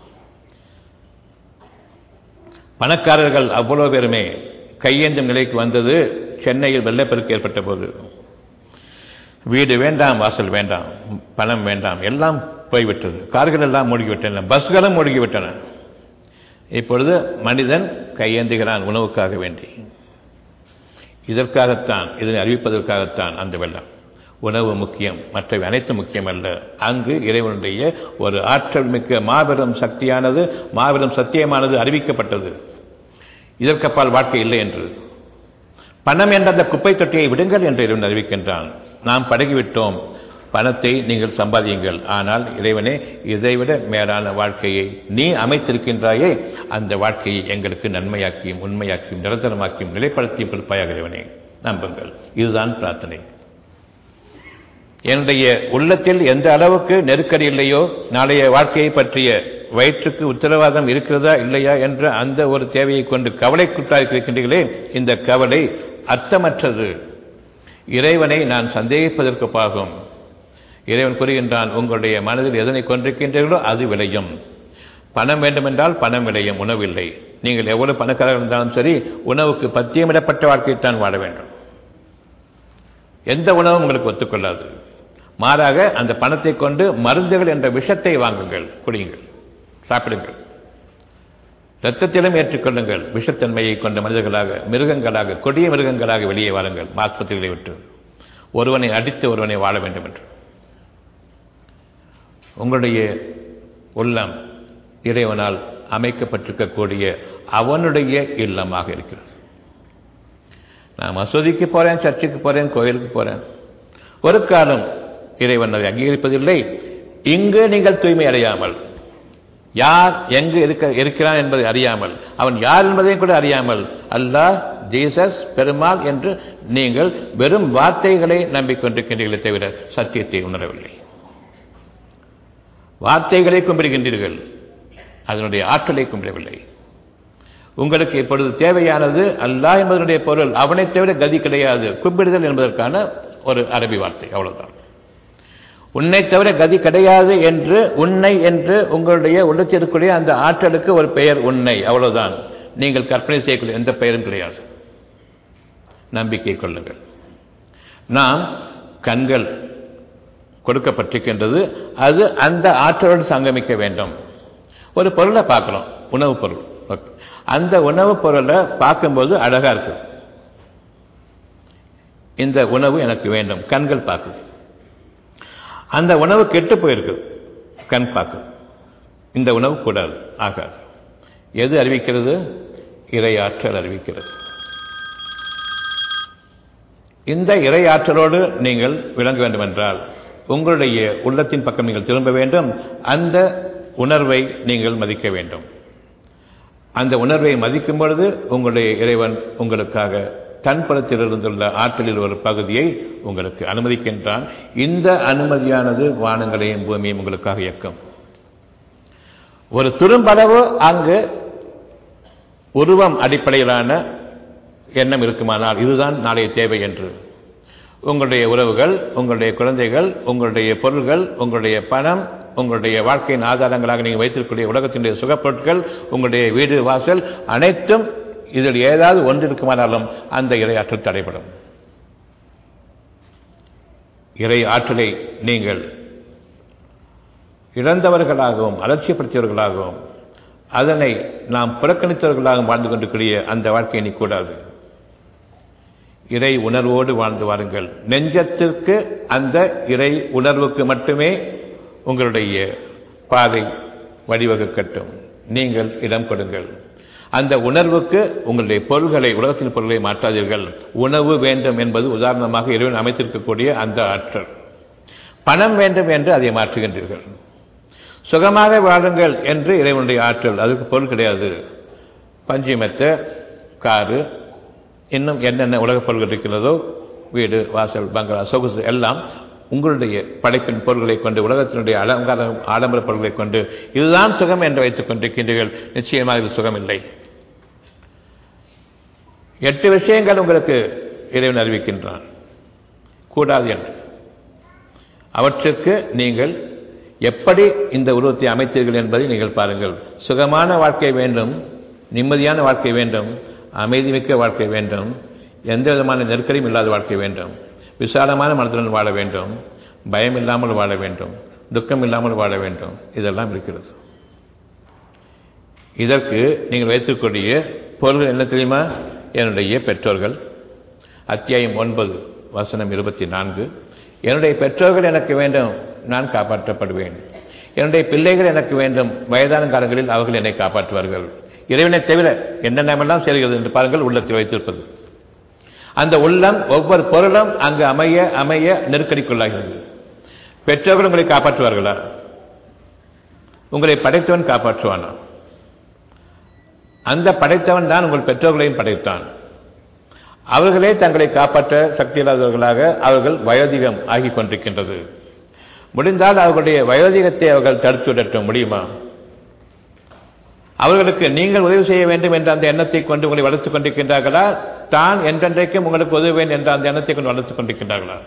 பணக்காரர்கள் அவ்வளவு பேருமே கையேந்தும் நிலைக்கு வந்தது சென்னையில் வெள்ளப்பெருக்கு ஏற்பட்ட போது. வீடு வேண்டாம், வாசல் வேண்டாம், பணம் வேண்டாம், எல்லாம் போய்விட்டது. கார்கள் எல்லாம் மூழ்கிவிட்டன, பஸ்களும் மூழ்கிவிட்டன. இப்பொழுது மனிதன் கையேந்துகிறான் உணவுக்காக வேண்டி. இதற்காகத்தான், இதனை அறிவிப்பதற்காகத்தான் அந்த வெள்ளம். உணவு முக்கியம், மற்றவை அனைத்து முக்கியம் அல்ல. அங்கு இறைவனுடைய ஒரு ஆற்றல் மிக்க மாபெரும் சக்தியானது, மாபெரும் சத்தியமானது அறிவிக்கப்பட்டது. இதற்கப்பால் வாழ்க்கை இல்லை என்று. பணம் என்ற அந்த குப்பை தொட்டியை விடுங்கள் என்று இறைவன் அறிவிக்கின்றான். நாம் பழகிவிட்டோம், பணத்தை நீங்கள் சம்பாதியுங்கள். ஆனால் இறைவனே, இதைவிட மேலான வாழ்க்கையை நீ அமைத்திருக்கின்றாயே, அந்த வாழ்க்கையை எங்களுக்கு நன்மையாக்கியும் உண்மையாக்கியும் நிரந்தரமாக்கியும் நிலைப்படுத்தியும் கொடுப்பாயாக இறைவனே, நம்புங்கள். இதுதான் பிரார்த்தனை. என்னுடைய உள்ளத்தில் எந்த அளவுக்கு நெருக்கடி இல்லையோ, நாளைய வாழ்க்கையை பற்றிய வயிற்றுக்கு உத்தரவாதம் இருக்கிறதா இல்லையா என்ற அந்த ஒரு தேவையை கொண்டு கவலைக்குட்டாயிருக்கின்றீர்களே, இந்த கவலை அர்த்தமற்றது. இறைவனை நான் சந்தேகிப்பதற்கு பாகும். இறைவன் கூறுகின்றான், உங்களுடைய மனதில் எதனை கொண்டிருக்கின்றீர்களோ அது விளையும். பணம் வேண்டுமென்றால் பணம் விளையும், உணவில்லை. நீங்கள் எவ்வளவு பணக்காரர்கள் இருந்தாலும் சரி, உணவுக்கு பத்தியமிடப்பட்ட வாழ்க்கையைத்தான் வாழ வேண்டும். எந்த உணவும் உங்களுக்கு ஒத்துக்கொள்ளாது. மாறாக அந்த பணத்தை கொண்டு மருந்துகள் என்ற விஷத்தை வாங்குங்கள், குடியுங்கள், சாப்பிடுங்கள். இரத்தத்திலும் ஏற்றுக்கொள்ளுங்கள். விஷத்தன்மையை கொண்ட மனிதர்களாக, மிருகங்களாக, கொடிய மிருகங்களாக வெளியே வாருங்கள் ஆஸ்பத்திரிகளை விட்டு. ஒருவனை அடித்து ஒருவனை வாழ வேண்டும் என்று. உங்களுடைய உள்ளம் இறைவனால் அமைக்கப்பட்டிருக்கக்கூடிய அவனுடைய இல்லமாக இருக்கிறது. நான் மசூதிக்கு போறேன், சர்ச்சுக்கு போறேன், கோயிலுக்கு போறேன், ஒரு காலம் இறைவன் அதை அங்கீகரிப்பதில்லை. இங்கு நீங்கள் தூய்மை அடையாமல், யார் எங்கு இருக்கிறான் என்பதை அறியாமல், அவன் யார் என்பதையும் கூட அறியாமல், அல்லாஹ், ஜீசஸ், பெருமாள் என்று நீங்கள் வெறும் வார்த்தைகளை நம்பிக்கொண்டிருக்கின்றீர்களே தவிர சத்தியத்தை உணரவில்லை. வார்த்தைகளை கும்பிடுகின்றீர்கள், அதனுடைய ஆற்றலை கும்பிடவில்லை. உங்களுக்கு இப்பொழுது தேவையானது அல்லாஹ் என்பதனுடைய பொருள், அவனை தவிர கதி கிடையாது, கும்பிடுதல் என்பதற்கான ஒரு அரபி வார்த்தை, அவ்வளவுதான். உன்னை தவிர கதி கிடையாது என்று, உன்னை என்று உங்களுடைய உள்ளத்திற்குரிய அந்த ஆற்றலுக்கு ஒரு பெயர் உன்னை, அவ்வளவுதான். நீங்கள் கற்பனை செய்யக்கூடிய எந்த பெயரும் கிடையாது. நம்பிக்கை கொள்ளுங்கள். நாம் கண்கள் கொடுக்கப்பட்டிருக்கின்றது, அது அந்த ஆற்றலோடு சங்கமிக்க வேண்டும். ஒரு பொருளை பார்க்கிறோம், உணவுப் பொருள், அந்த உணவுப் பொருளை பார்க்கும்போது அழகா இருக்கு, இந்த உணவு எனக்கு வேண்டும், கண்கள் பார்க்குது. அந்த உணவு கெட்டு போயிருக்கு, கண் பார்க்குது, இந்த உணவு கூடாது, ஆகாது. எது அறிவிக்கிறது? இறை ஆற்றல் அறிவிக்கிறது. இந்த இறை ஆற்றலோடு நீங்கள் விளங்க வேண்டும் என்றால் உங்களுடைய உள்ளத்தின் பக்கம் நீங்கள் திரும்ப வேண்டும். அந்த உணர்வை நீங்கள் மதிக்க வேண்டும். அந்த உணர்வை மதிக்கும் பொழுது உங்களுடைய இறைவன் உங்களுக்காக தன்புறத்தில் இருந்துள்ள ஆற்றலில் ஒரு பகுதியை உங்களுக்கு அனுமதிக்கின்றான். இந்த அனுமதியானது வானங்களையும் பூமியையும் உங்களுக்காக இயக்கும். ஒரு துரும்பளவு அங்கு உருவம் அடிப்படையிலான எண்ணம் இருக்குமானால் இதுதான் நாளைய தேவை என்று, உங்களுடைய உறவுகள், உங்களுடைய குழந்தைகள், உங்களுடைய பொருள்கள், உங்களுடைய பணம், உங்களுடைய வாழ்க்கையின் ஆதாரங்களாக நீங்கள் வைத்திருக்கக்கூடிய உலகத்தினுடைய சுகப்பொருட்கள், உங்களுடைய வீடு வாசல் அனைத்தும் இதில் ஏதாவது ஒன்று இருக்குமானாலும் அந்த இறை ஆற்றல் தடைபடும். இறை ஆற்றலை நீங்கள் இழந்தவர்களாகவும் அலட்சியப்படுத்தியவர்களாகவும் அதனை நாம் புறக்கணித்தவர்களாகவும் வாழ்ந்து கொண்டிருக்கிற அந்த வாழ்க்கை நீ கூடாது. இறை உணர்வோடு வாழ்ந்து வாருங்கள். நெஞ்சத்திற்கு அந்த இறை உணர்வுக்கு மட்டுமே உங்களுடைய பாதை வழிவகுக்கட்டும். நீங்கள் இடம் கொடுங்கள். அந்த உணர்வுக்கு உங்களுடைய பொருள்களை, உலகத்தின் பொருள்களை மாற்றாதீர்கள். உணவு வேண்டும் என்பது உதாரணமாக இறைவன் அமைத்திருக்கக்கூடிய அந்த ஆற்றல். பணம் வேண்டும் என்று அதை மாற்றுகின்றீர்கள். சுகமாக வாழுங்கள் என்று இறைவனுடைய ஆற்றல், அதுக்கு பொருள் கிடையாது. பஞ்சிமெத்த, காரு, இன்னும் என்னென்ன உலகப் பொருள்கள் இருக்கிறதோ, வீடு வாசல் பங்களா சொகுசு எல்லாம் உங்களுடைய படைப்பின் பொருள்களை கொண்டு, உலகத்தினுடைய அலங்கார ஆடம்பர பொருள்களை கொண்டு இதுதான் சுகம் என்று வைத்துக் கொண்டிருக்கின்றீர்கள். நிச்சயமாக இது சுகம் இல்லை. எட்டு விஷயங்கள் உங்களுக்கு இறைவன் அறிவிக்கின்றான் கூடாது என்று. அவற்றுக்கு நீங்கள் எப்படி இந்த உருவத்தை அமைத்தீர்கள் என்பதை நீங்கள் பாருங்கள். சுகமான வாழ்க்கை வேண்டும், நிம்மதியான வாழ்க்கை வேண்டும், அமைதிமிக்க வாழ்க்கை வேண்டும், எந்த விதமான நெருக்கடியும் இல்லாத வாழ்க்கை வேண்டும், விசாலமான மனதுடன் வாழ வேண்டும், பயம் இல்லாமல் வாழ வேண்டும், துக்கம் இல்லாமல் வாழ வேண்டும். இதெல்லாம் இருக்கிறது. இதற்கு நீங்கள் வைத்துக்கூடிய பொருள்கள் என்ன தெரியுமா? என்னுடைய பெற்றோர்கள், அத்தியாயம் ஒன்பது வசனம் இருபத்தி நான்கு. என்னுடைய பெற்றோர்கள் எனக்கு வேண்டும், நான் காப்பாற்றப்படுவேன். என்னுடைய பிள்ளைகள் எனக்கு வேண்டும், வயதான காலங்களில் அவர்கள் என்னை காப்பாற்றுவார்கள். இறைவனை தவிர என்னென்னமெல்லாம் சேர்கிறது என்று பாருங்கள். உள்ளத்தில் வைத்திருப்பது அந்த உள்ளம் ஒவ்வொரு பொருளும் அங்கு அமைய அமைய நெருக்கடிக்குள்ளாகிறது. பெற்றோர்கள் உங்களை காப்பாற்றுவார்களா? உங்களை படைத்தவன் காப்பாற்றுவானா? அந்த படைத்தவன் தான் உங்கள் பெற்றோர்களையும் படைத்தான். அவர்களே தங்களை காப்பாற்ற சக்தியில்லாதவர்களாக அவர்கள் வயோதிகம் ஆகிக் கொண்டிருக்கின்றது. முடிந்தால் அவர்களுடைய வயோதிகத்தை அவர்கள் தடுத்துவிட முடியுமா? அவர்களுக்கு நீங்கள் உதவி செய்ய வேண்டும் என்ற அந்த எண்ணத்தை கொண்டு உங்களை வளர்த்துக் கொண்டிருக்கின்றார்களா? தான் என்றென்றைக்கும் உங்களுக்கு உதவுவேன் என்ற அந்த எண்ணத்தை கொண்டு வளர்த்துக் கொண்டிருக்கின்றார்களா?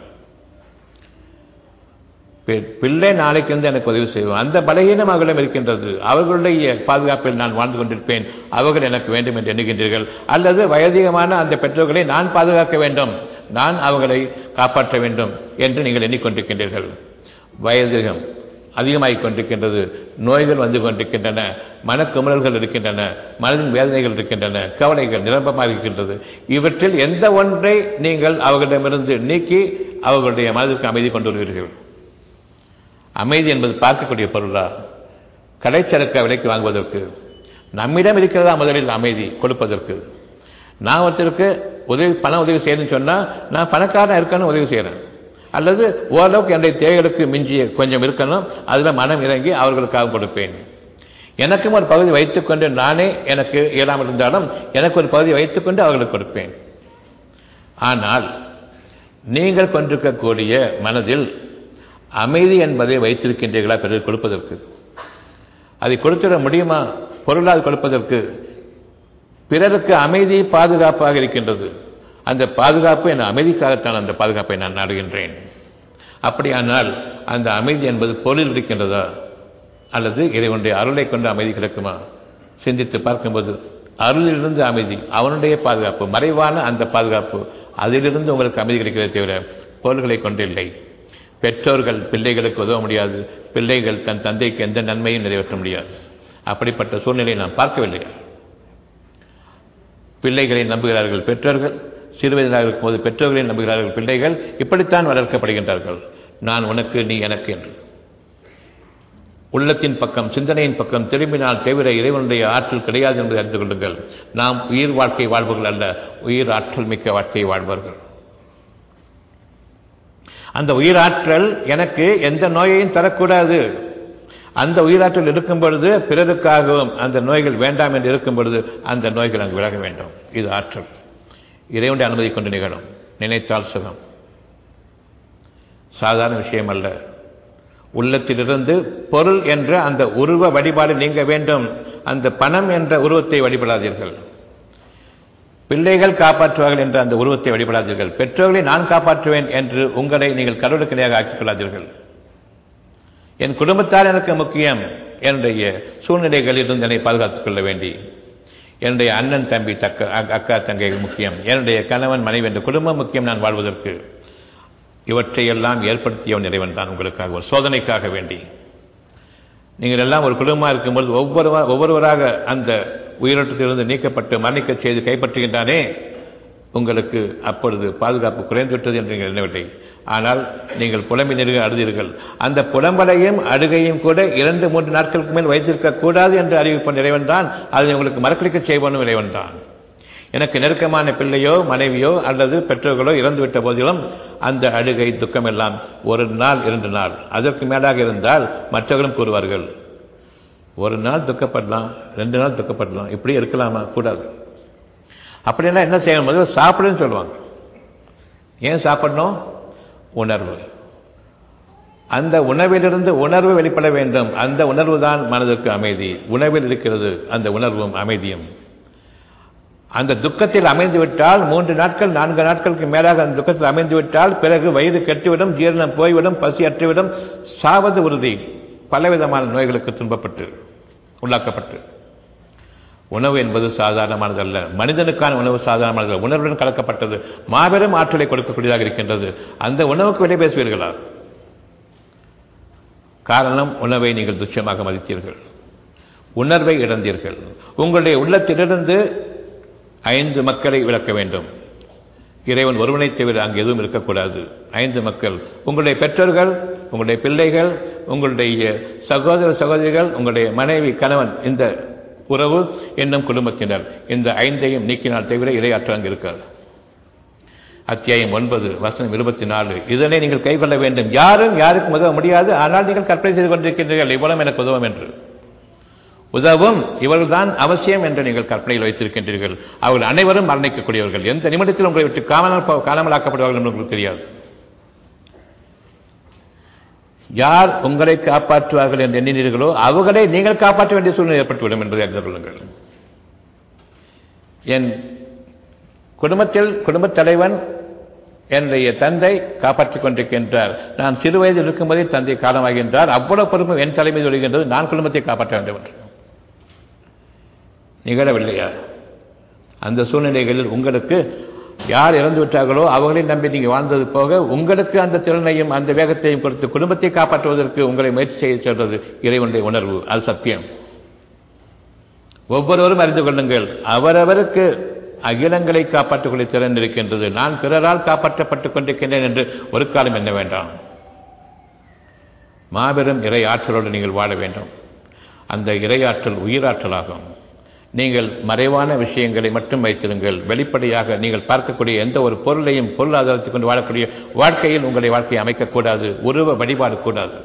பிள்ளை நாளைக்கு இருந்து எனக்கு உதவி செய்வோம், அந்த பலகீனம் அவர்களிடம் இருக்கின்றது. அவர்களுடைய பாதுகாப்பில் நான் வாழ்ந்து கொண்டிருப்பேன், அவர்கள் எனக்கு வேண்டும் என்று எண்ணுகின்றீர்கள். அல்லது வயதிகமான அந்த பெற்றோர்களை நான் பாதுகாக்க வேண்டும், நான் அவர்களை காப்பாற்ற வேண்டும் என்று நீங்கள் எண்ணிக்கொண்டிருக்கின்றீர்கள். வயதிகம் அதிகமாகிக் கொண்டிருக்கின்றது, நோய்கள் வந்து கொண்டிருக்கின்றன, மனக்குமுறல்கள் இருக்கின்றன, மனதின் வேதனைகள் இருக்கின்றன, கவலைகள் நிரம்பமாக இருக்கின்றது. இவற்றில் எந்த ஒன்றை நீங்கள் அவர்களிடமிருந்து நீக்கி அவர்களுடைய மனதிற்கு அமைதி கொண்டு வருவீர்கள்? அமைதி என்பது பார்க்கக்கூடிய பொருளா? கடைச்சரக்க விலைக்கு வாங்குவதற்கு நம்மிடம் இருக்கிறதா முதலில் அமைதி கொடுப்பதற்கு? நான் ஒருத்தருக்கு உதவி பண உதவி செய்யணும்னு சொன்னால் நான் பணக்காரன் இருக்கணும் உதவி செய்கிறேன், அல்லது ஓரளவுக்கு என்னுடைய தேவைகளுக்கு மிஞ்சிய கொஞ்சம் இருக்கணும், அதில் மனம் இறங்கி அவர்களுக்காக கொடுப்பேன். எனக்கும் ஒரு பகுதி வைத்துக்கொண்டு நானே எனக்கு இயலாமல் இருந்தாலும் எனக்கு ஒரு பகுதி வைத்துக்கொண்டு அவர்களுக்கு கொடுப்பேன். ஆனால் நீங்கள் கொண்டிருக்கக்கூடிய மனதில் அமைதி என்பதை வைத்திருக்கின்றீர்களா பிறகு கொடுப்பதற்கு? அதை கொடுத்துட முடியுமா? பொருளால் கொடுப்பதற்கு பிறருக்கு அமைதி பாதுகாப்பாக இருக்கின்றது. அந்த பாதுகாப்பு என் அமைதிக்காகத்தான் அந்த பாதுகாப்பை நான் நாடுகின்றேன். அப்படியானால் அந்த அமைதி என்பது பொருள் இருக்கின்றதா அல்லது இறைவனுடைய அருளை கொண்டு அமைதி கிடைக்குமா? சிந்தித்து பார்க்கும்போது அருளிலிருந்து அமைதி, அவனுடைய பாதுகாப்பு, மறைவான அந்த பாதுகாப்பு, அதிலிருந்து உங்களுக்கு அமைதி கிடைக்கிறதே தவிர பொருள்களை கொண்டு இல்லை. பெற்றோர்கள் பிள்ளைகளுக்கு உதவ முடியாது, பிள்ளைகள் தன் தந்தைக்கு எந்த நன்மையும் நிறைவேற்ற முடியாது. அப்படிப்பட்ட சூழ்நிலையை நாம் பார்க்கவில்லை. பிள்ளைகளை நம்புகிறார்கள் பெற்றோர்கள், சிறுவயதாக இருக்கும்போது பெற்றோர்களை நம்புகிறார்கள் பிள்ளைகள். இப்படித்தான் வளர்க்கப்படுகின்றார்கள். நான் உனக்கு, நீ எனக்கு என்று. உள்ளத்தின் பக்கம், சிந்தனையின் பக்கம் திரும்பினால் தவிர இறைவனுடைய ஆற்றல் கிடையாது என்பதை அறிந்து கொள்ளுங்கள். நாம் உயிர் வாழ்க்கை வாழ்பவர்கள் அல்ல, உயிர் ஆற்றல் மிக்க வாழ்க்கையை வாழ்வார்கள். அந்த உயிராற்றல் எனக்கு எந்த நோயையும் தரக்கூடாது. அந்த உயிராற்றல் இருக்கும் பொழுது பிறருக்காகவும் அந்த நோய்கள் வேண்டாம் என்று இருக்கும் பொழுது அந்த நோய்கள் அங்கு விலக வேண்டும். இது ஆற்றல் இறைவனுடைய அனுமதி கொண்டு நிகழும். நினைத்தால் சுகம், சாதாரண விஷயம் அல்ல. உள்ளத்திலிருந்து பொருள் என்ற அந்த உருவ வழிபாடு நீங்க வேண்டும். அந்த பணம் என்ற உருவத்தை வழிபடாதீர்கள். பிள்ளைகள் காப்பாற்றுவார்கள் என்ற அந்த உருவத்தை வழிபடாதீர்கள். பெற்றோர்களை நான் காப்பாற்றுவேன் என்று உங்களை நீங்கள் கடவுளுக்கு இணையாக ஆக்கிக் கொள்ளாதீர்கள். என் குடும்பத்தார் எனக்கு முக்கியம், என்னுடைய சூழ்நிலைகளிலிருந்து என்னை பாதுகாத்துக் கொள்ள வேண்டி, என்னுடைய அண்ணன் தம்பி தக்க அக்கா தங்கைகள் முக்கியம், என்னுடைய கணவன் மனைவி என்ற குடும்பம் முக்கியம் நான் வாழ்வதற்கு. இவற்றையெல்லாம் ஏற்படுத்தியவன் இறைவன் தான் உங்களுக்காக, ஒரு சோதனைக்காக வேண்டி. நீங்கள் எல்லாம் ஒரு குடும்பமாக இருக்கும்போது ஒவ்வொரு ஒவ்வொருவராக அந்த உயிரோட்டத்திலிருந்து நீக்கப்பட்டு மரணிக்க செய்து கைப்பற்றுகின்றானே, உங்களுக்கு அப்பொழுது பாதுகாப்பு குறைந்துவிட்டது என்று நீங்கள் எண்ணவில்லை. ஆனால் நீங்கள் புலம்பி நெருங்க அழுதீர்கள். அந்த புலம்பலையும் அழுகையும் கூட இரண்டு மூன்று நாட்களுக்கு மேல் வைத்திருக்க கூடாது என்று அறிவிப்பன் இறைவன் தான். அதை உங்களுக்கு மறக்கடிக்க செய்வனும் இறைவன் தான். எனக்கு நெருக்கமான பிள்ளையோ மனைவியோ அல்லது பெற்றோர்களோ இறந்துவிட்ட போதிலும் அந்த அழுகை துக்கம் எல்லாம் ஒரு நாள் இரண்டு நாள், அதற்கு மேலாக இருந்தால் மற்றவர்களும் கூறுவார்கள், ஒரு நாள் துக்கப்படலாம், ரெண்டு நாள் துக்கப்படலாம், இப்படி இருக்கலாமா? கூடாது. அப்படின்னா என்ன செய்யணும்? முதல்ல சாப்பிடுன்னு சொல்லுவாங்க. ஏன் சாப்பிடணும்? உணர்வு. அந்த உணவிலிருந்து உணர்வு வெளிப்பட வேண்டும். அந்த உணர்வு தான் மனதுக்கு அமைதி. உணவில் இருக்கிறது அந்த உணர்வும் அமைதியும். அந்த துக்கத்தில் அமைந்து விட்டால் மூன்று நாட்கள் நான்கு நாட்களுக்கு மேலாக அந்த துக்கத்தில் அமைந்து விட்டால் பிறகு வயிறு கெட்டுவிடும், ஜீரணம் போய்விடும், பசி அற்றுவிடும், சாவது உறுதி. பலவிதமான நோய்களுக்கு துன்பப்பட்டு உள்ளாக்கப்பட்டு. உணவு என்பது சாதாரணமானதல்ல. மனிதனுக்கான உணவு சாதாரணமானது, உணர்வுடன் கலக்கப்பட்டது, மாபெரும் ஆற்றலை கொடுக்கக்கூடியதாக இருக்கின்றது. அந்த உணவுக்கு விலை பேசுவீர்களா? காரணம், உணவை நீங்கள் துச்சமாக மதித்தீர்கள், உணர்வை இழந்தீர்கள். உங்களுடைய உள்ளத்திலிருந்து ஐந்து மக்களை விளக்க வேண்டும். இறைவன் ஒருவனை தவிர அங்கு எதுவும் இருக்கக்கூடாது. ஐந்து மக்கள், உங்களுடைய பெற்றோர்கள், உங்களுடைய பிள்ளைகள், உங்களுடைய சகோதர சகோதரிகள், உங்களுடைய மனைவி கணவன், இந்த உறவு என்னும் குடும்பத்தினர். இந்த ஐந்தையும் நீக்கினால் தவிர இறையாற்றல் அங்கு இருக்காது. அத்தியாயம் ஒன்பது வசனம் இருபத்தி நாலு. இதனை நீங்கள் கைக்கொள்ள வேண்டும். யாரும் யாருக்கும் உதவ முடியாது, ஆனால் நீங்கள் கற்பனை செய்து கொண்டிருக்கின்றீர்கள் இவ்வளவு எனக்கு உதவும் என்று. உதவும் இவர்கள்தான் அவசியம் என்று நீங்கள் கற்பனையில் வைத்திருக்கின்றீர்கள். அவர்கள் அனைவரும் மரணிக்கக்கூடியவர்கள். எந்த நிமிடத்தில் உங்களை விட்டு காணாமல் காணாமலாக்கப்படுவார்கள் என்று உங்களுக்கு தெரியாது. யார் உங்களை காப்பாற்றுவார்கள் என்று எண்ணினீர்களோ அவர்களை நீங்கள் காப்பாற்ற வேண்டிய சூழ்நிலை ஏற்பட்டுவிடும் என்பதை அறிந்து கொள்ளுங்கள். என் குடும்பத்தில் குடும்பத் தலைவன் என்னுடைய தந்தை காப்பாற்றிக் கொண்டிருக்கின்றார். நான் சிறு வயதில் இருக்கும்போதே தந்தை காலமாகின்றார். அவ்வளவு பொறுப்பு என் தலைமையில் வருகின்றது. நான் குடும்பத்தை காப்பாற்ற வேண்டும் என்று நிகழவில்லையா? அந்த சூழ்நிலைகளில் உங்களுக்கு யார் இறந்து விட்டார்களோ அவர்களை நம்பி நீங்கள் வாழ்ந்தது போக உங்களுக்கு அந்த திறனையும் அந்த வேகத்தையும் கொடுத்து குடும்பத்தை காப்பாற்றுவதற்கு உங்களை முயற்சி செய்ய சொல்வது இறைவனுடைய உணர்வு. அது சத்தியம். ஒவ்வொருவரும் அறிந்து கொள்ளுங்கள், அவரவருக்கு அகிலங்களை காப்பாற்றக்கூடிய திறன் இருக்கின்றது. நான் பிறரால் காப்பாற்றப்பட்டுக் கொண்டிருக்கின்றேன் என்று ஒரு காலம் என்ன வேண்டாம். மாபெரும் இறை ஆற்றலோடு நீங்கள் வாழ வேண்டும். அந்த இறையாற்றல் உயிராற்றலாகும். நீங்கள் மறைவான விஷயங்களை மட்டும் வைத்திருங்கள். வெளிப்படையாக நீங்கள் பார்க்கக்கூடிய எந்த ஒரு பொருளையும் பொருளாதாரத்தை கொண்டு வாழக்கூடிய வாழ்க்கையில் உங்களுடைய வாழ்க்கையை அமைக்கக்கூடாது. உருவ வழிபாடு கூடாது.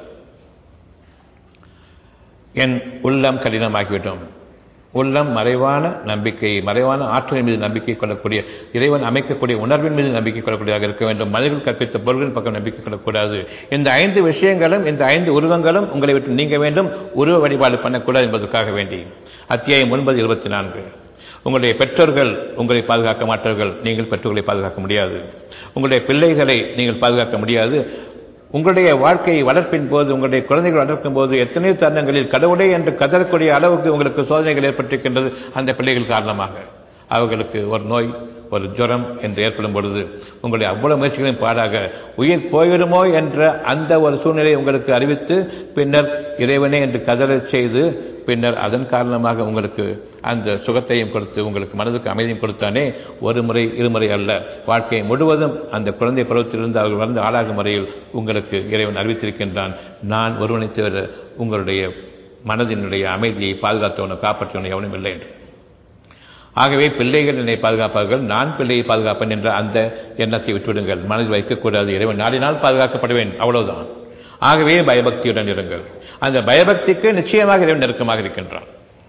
என் உள்ளம் கடினமாகிவிடும். உள்ளம் மறைவான நம்பிக்கை, மறைவான ஆற்றலின் மீது நம்பிக்கை கொள்ளக்கூடிய, இறைவன் அமைக்கக்கூடிய உணர்வின் மீது நம்பிக்கை கொள்ளக்கூடியதாக இருக்க வேண்டும். மனிதர்கள் கற்பித்த பொருளின் பக்கம் நம்பிக்கை கொள்ளக்கூடாது. இந்த ஐந்து விஷயங்களும், இந்த ஐந்து உருவங்களும் உங்களை விட்டு நீங்க வேண்டும். உருவ வழிபாடு பண்ணக்கூடாது என்பதற்காக வேண்டி அத்தியாயம் ஒன்பது இருபத்தி நான்கு. உங்களுடைய பெற்றோர்கள் உங்களை பாதுகாக்க மாட்டார்கள், நீங்கள் பெற்றோர்களை பாதுகாக்க முடியாது. உங்களுடைய பிள்ளைகளை நீங்கள் பாதுகாக்க முடியாது. உங்களுடைய வாழ்க்கையை வளர்ப்பின் போது, உங்களுடைய குழந்தைகள் வளர்க்கும் போது எத்தனையோ தருணங்களில் கடவுளே என்று கதறக்கூடிய அளவுக்கு உங்களுக்கு சோதனைகள் ஏற்பட்டிருக்கின்றது. அந்த பிள்ளைகள் காரணமாக அவர்களுக்கு ஒரு நோய், ஒரு ஜுரம் என்று ஏற்படும் பொழுது உங்களுடைய அவ்வளவு முயற்சிகளையும் பாடாக உயிர் போய்விடுமோ என்ற அந்த ஒரு சூழ்நிலையை உங்களுக்கு அறிவித்து பின்னர் இறைவனே என்று கதறச் செய்து பின்னர் அதன் காரணமாக உங்களுக்கு அந்த சுகத்தையும் கொடுத்து உங்களுக்கு மனதுக்கு அமைதியும் கொடுத்தானே, ஒரு முறை இருமுறை அல்ல, வாழ்க்கை முழுவதும் அந்த குழந்தை பருவத்திலிருந்து அவர்கள் வளர்ந்து ஆளாகும் முறையில் உங்களுக்கு இறைவன் அறிவித்திருக்கின்றான். நான் ஒருவனை தவிர உங்களுடைய மனதினுடைய அமைதியை பாதுகாத்தவனை காப்பாற்றவனை எவனும் இல்லை என்று. ஆகவே பிள்ளைகள் என்னை பாதுகாப்பார்கள், நான் பிள்ளையை பாதுகாப்பேன் என்ற அந்த எண்ணத்தை விட்டுவிடுங்கள். மனதில் வைக்கக்கூடாது. இறைவன் நாடினால் பாதுகாக்கப்படுவேன், அவ்வளவுதான். ஆகவே பயபக்தியுடன் இருங்கள். அந்த பயபக்திக்கு நிச்சயமாக இறைவன் நெருக்கமாக இருக்கின்றான்.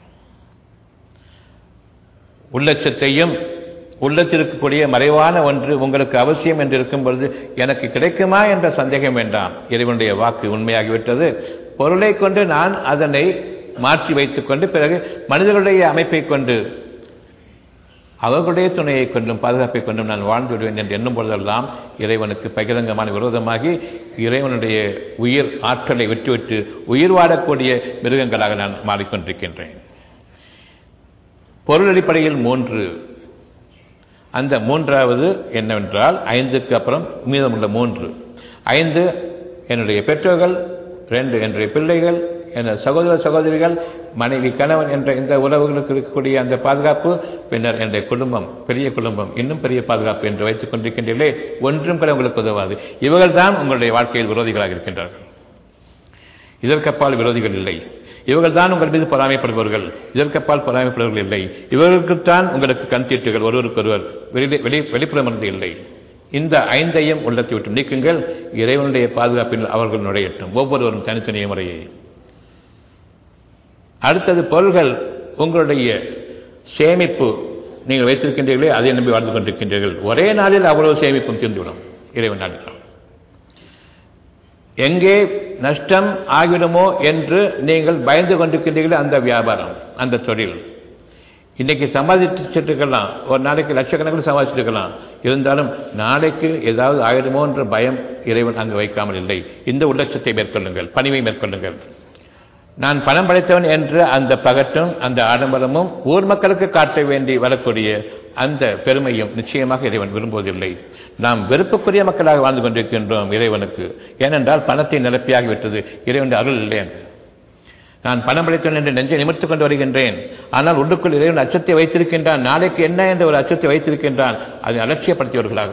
உள்ளச்சத்தையும் உள்ளத்தில் இருக்கக்கூடிய மறைவான ஒன்று உங்களுக்கு அவசியம் என்று இருக்கும் பொழுது எனக்கு கிடைக்குமா என்ற சந்தேகம் வேண்டாம். இறைவனுடைய வாக்கு உண்மையாகிவிட்டது. பொருளை கொண்டு நான் அதனை மாற்றி வைத்துக் கொண்டு பிறகு மனிதர்களுடைய அமைப்பை கொண்டு அவர்களுடைய துணையை கொண்டும் பாதுகாப்பை கொண்டும் நான் வாழ்ந்து விடுவேன் என்று எண்ணும் பொழுதெல்லாம் இறைவனுக்கு பகிரங்கமான விரோதமாகி இறைவனுடைய உயிர் ஆற்றலை விட்டுவிட்டு உயிர் வாழக்கூடிய மிருகங்களாக நான் மாறிக்கொண்டிருக்கின்றேன். பொருள் அடிப்படையில் மூன்று. அந்த மூன்றாவது என்னவென்றால் ஐந்துக்கு அப்புறம் மீதமுள்ள மூன்று. ஐந்து என்னுடைய பெற்றோர்கள், ரெண்டு என்னுடைய பிள்ளைகள், என்ற சகோதர சகோதரிகள், மனைவி கணவன் என்ற இந்த உறவுகளுக்கு இருக்கக்கூடிய அந்த பாதுகாப்பு, பின்னர் என்னுடைய குடும்பம், பெரிய குடும்பம், இன்னும் பெரிய பாதுகாப்பு என்று வைத்துக் கொண்டிருக்கின்றீர்களே, ஒன்றும் கூட உங்களுக்கு உதவாது. இவர்கள் தான் உங்களுடைய வாழ்க்கையில் விரோதிகளாக இருக்கின்றார்கள். இதற்கப்பால் விரோதிகள் இல்லை. இவர்கள் தான் உங்கள் மீது பொறாமைப்படுபவர்கள். இதற்கப்பால் பொறாமைப்படுபவர்கள் இல்லை. இவர்களுக்குத்தான் உங்களுக்கு கண் தீட்டுகள் ஒருவருக்கொருவர் வெளி வெளிப்புறமர்ந்து இல்லை. இந்த ஐந்தையும் உள்ளத்தை விட்டு நீக்குங்கள். இறைவனுடைய பாதுகாப்பில் அவர்கள் நுழையட்டும், ஒவ்வொருவரும் தனித்தனிய முறையை. அடுத்தது பொருள்கள். உங்களுடைய சேமிப்பு நீங்கள் வைத்திருக்கின்றீர்களே, அதை நம்பி வாழ்ந்து கொண்டிருக்கின்றீர்கள். ஒரே நாளில் அவ்வளவு சேமிப்பும் தீர்ந்துவிடும் இறைவன் நாடினால். எங்கே நஷ்டம் ஆகிடுமோ என்று நீங்கள் பயந்து கொண்டிருக்கின்றீர்கள். அந்த வியாபாரம், அந்த தொழில் இன்னைக்கு சம்பாதிச்சுட்டு இருக்கலாம், ஒரு நாளைக்கு லட்சக்கணக்கில் சம்பாதிச்சுட்டு இருக்கலாம். இருந்தாலும் நாளைக்கு ஏதாவது ஆகிடுமோ என்ற பயம் இறைவன் அங்கு வைக்காமல் இல்லை. இந்த உள்ளட்சத்தை மேற்கொள்ளுங்கள், பணிவை மேற்கொள்ளுங்கள். நான் பணம் படைத்தவன் என்ற அந்த பகட்டும் அந்த ஆடம்பரமும் ஊர் மக்களுக்கு காட்ட வேண்டி வரக்கூடிய அந்த பெருமையும் நிச்சயமாக இறைவன் விரும்புவதில்லை. நாம் வெறுப்புக்குரிய மக்களாக வாழ்ந்து கொண்டிருக்கின்றோம் இறைவனுக்கு. ஏனென்றால் பணத்தை நிரப்பியாகிவிட்டது. இறைவனுடைய அருள் இல்லை என்று நான் பணம் படைத்தவன் என்று நெஞ்சை நிமிர்த்துக் கொண்டு வருகின்றேன். ஆனால் உள்ளுக்குள் இறைவன் அச்சத்தை வைத்திருக்கின்றான். நாளைக்கு என்ன என்ற ஒரு அச்சத்தை வைத்திருக்கின்றான். அதை அலட்சியப்படுத்தியவர்களாக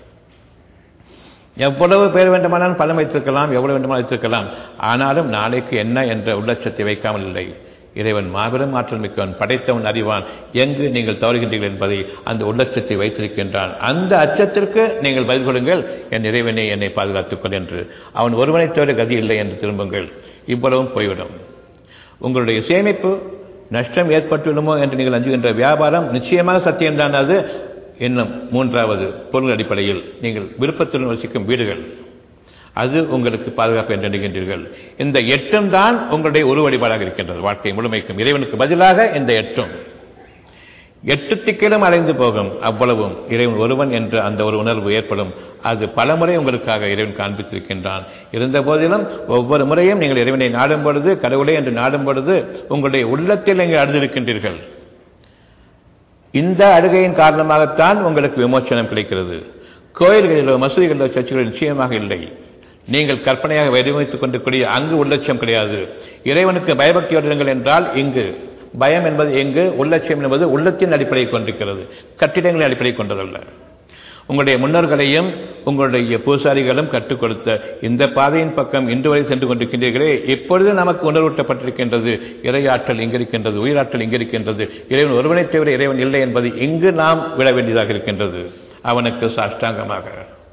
எவ்வளவு பேர் வேண்டுமானாலும் பணம் வைத்திருக்கலாம், எவ்வளவு வேண்டுமானால் வைத்திருக்கலாம். ஆனாலும் நாளைக்கு என்ன என்ற உள்ளட்சத்தை வைக்காமல் இல்லை. இறைவன் மாபெரும் ஆற்றல் மிக்கவன், படைத்தவன், அறிவான். எங்கு நீங்கள் தவறுகின்றீர்கள் என்பதை அந்த உள்ளட்சத்தை வைத்திருக்கின்றான். அந்த அச்சத்திற்கு நீங்கள் பதில் கொடுங்கள். என் இறைவனை என்னை பாதுகாத்துக்கொள் என்று. அவன் ஒருவனை தவிர கதி இல்லை என்று திரும்புங்கள். இவ்வளவும் போய்விடும். உங்களுடைய சேமிப்பு நஷ்டம் ஏற்பட்டுவிடுமோ என்று நீங்கள் அஞ்சுகின்ற வியாபாரம் நிச்சயமாக சத்தியம்தான். அது இன்னும் மூன்றாவது பொருள் அடிப்படையில் நீங்கள் விருப்பத்துடன் வசிக்கும் வீடுகள், அது உங்களுக்கு பாதுகாப்பு என்று எண்ணுகின்றீர்கள். இந்த எட்டும் தான் உங்களுடைய ஒரு வழிபாடாக இருக்கின்றது. வாழ்க்கை முழுமைக்கும் இறைவனுக்கு பதிலாக இந்த எட்டும் எட்டு திக்கிலும் அடைந்து போகும். அவ்வளவும் இறைவன் ஒருவன் என்ற அந்த ஒரு உணர்வு ஏற்படும். அது பலமுறை உங்களுக்காக இறைவன் காண்பித்திருக்கின்றான். இருந்த போதிலும் ஒவ்வொரு முறையும் நீங்கள் இறைவனை நாடும் பொழுது, கடவுளை என்று நாடும் பொழுது உங்களுடைய உள்ளத்தில் நீங்கள் அழுதிருக்கின்றீர்கள். இந்த அழுகையின் காரணமாகத்தான் உங்களுக்கு விமோச்சனம் கிடைக்கிறது. கோயில்களிலோ மசூதிகளிலோ சர்ச்சுகளில் நிச்சயமாக இல்லை. நீங்கள் கற்பனையாக வடிவமைத்துக் கொண்டிருக்கூடிய அங்கு உள்ளட்சம் கிடையாது. இறைவனுக்கு பயபக்தியோடுங்கள் என்றால் இங்கு பயம் என்பது எங்கு, உள்ளட்சியம் என்பது உள்ளத்தின் அடிப்படையை கொண்டிருக்கிறது, கட்டிடங்களின் அடிப்படையை கொண்டதல்ல. உங்களுடைய முன்னோர்களையும் உங்களுடைய பூசாரிகளும் கற்றுக் கொடுத்த இந்த பாதையின் பக்கம் இன்று வரை சென்று கொண்டிருக்கின்றீர்களே, இப்பொழுது நமக்கு உணர்வூட்டப்பட்டிருக்கின்றது. இறையாற்றல் இங்கிருக்கின்றது, உயிராற்றல் இங்கிருக்கின்றது, இறைவன் ஒருவனை தவிர இறைவன் இல்லை என்பது இங்கு நாம் விட வேண்டியதாக இருக்கின்றது. அவனுக்கு சாஷ்டாங்கமாக.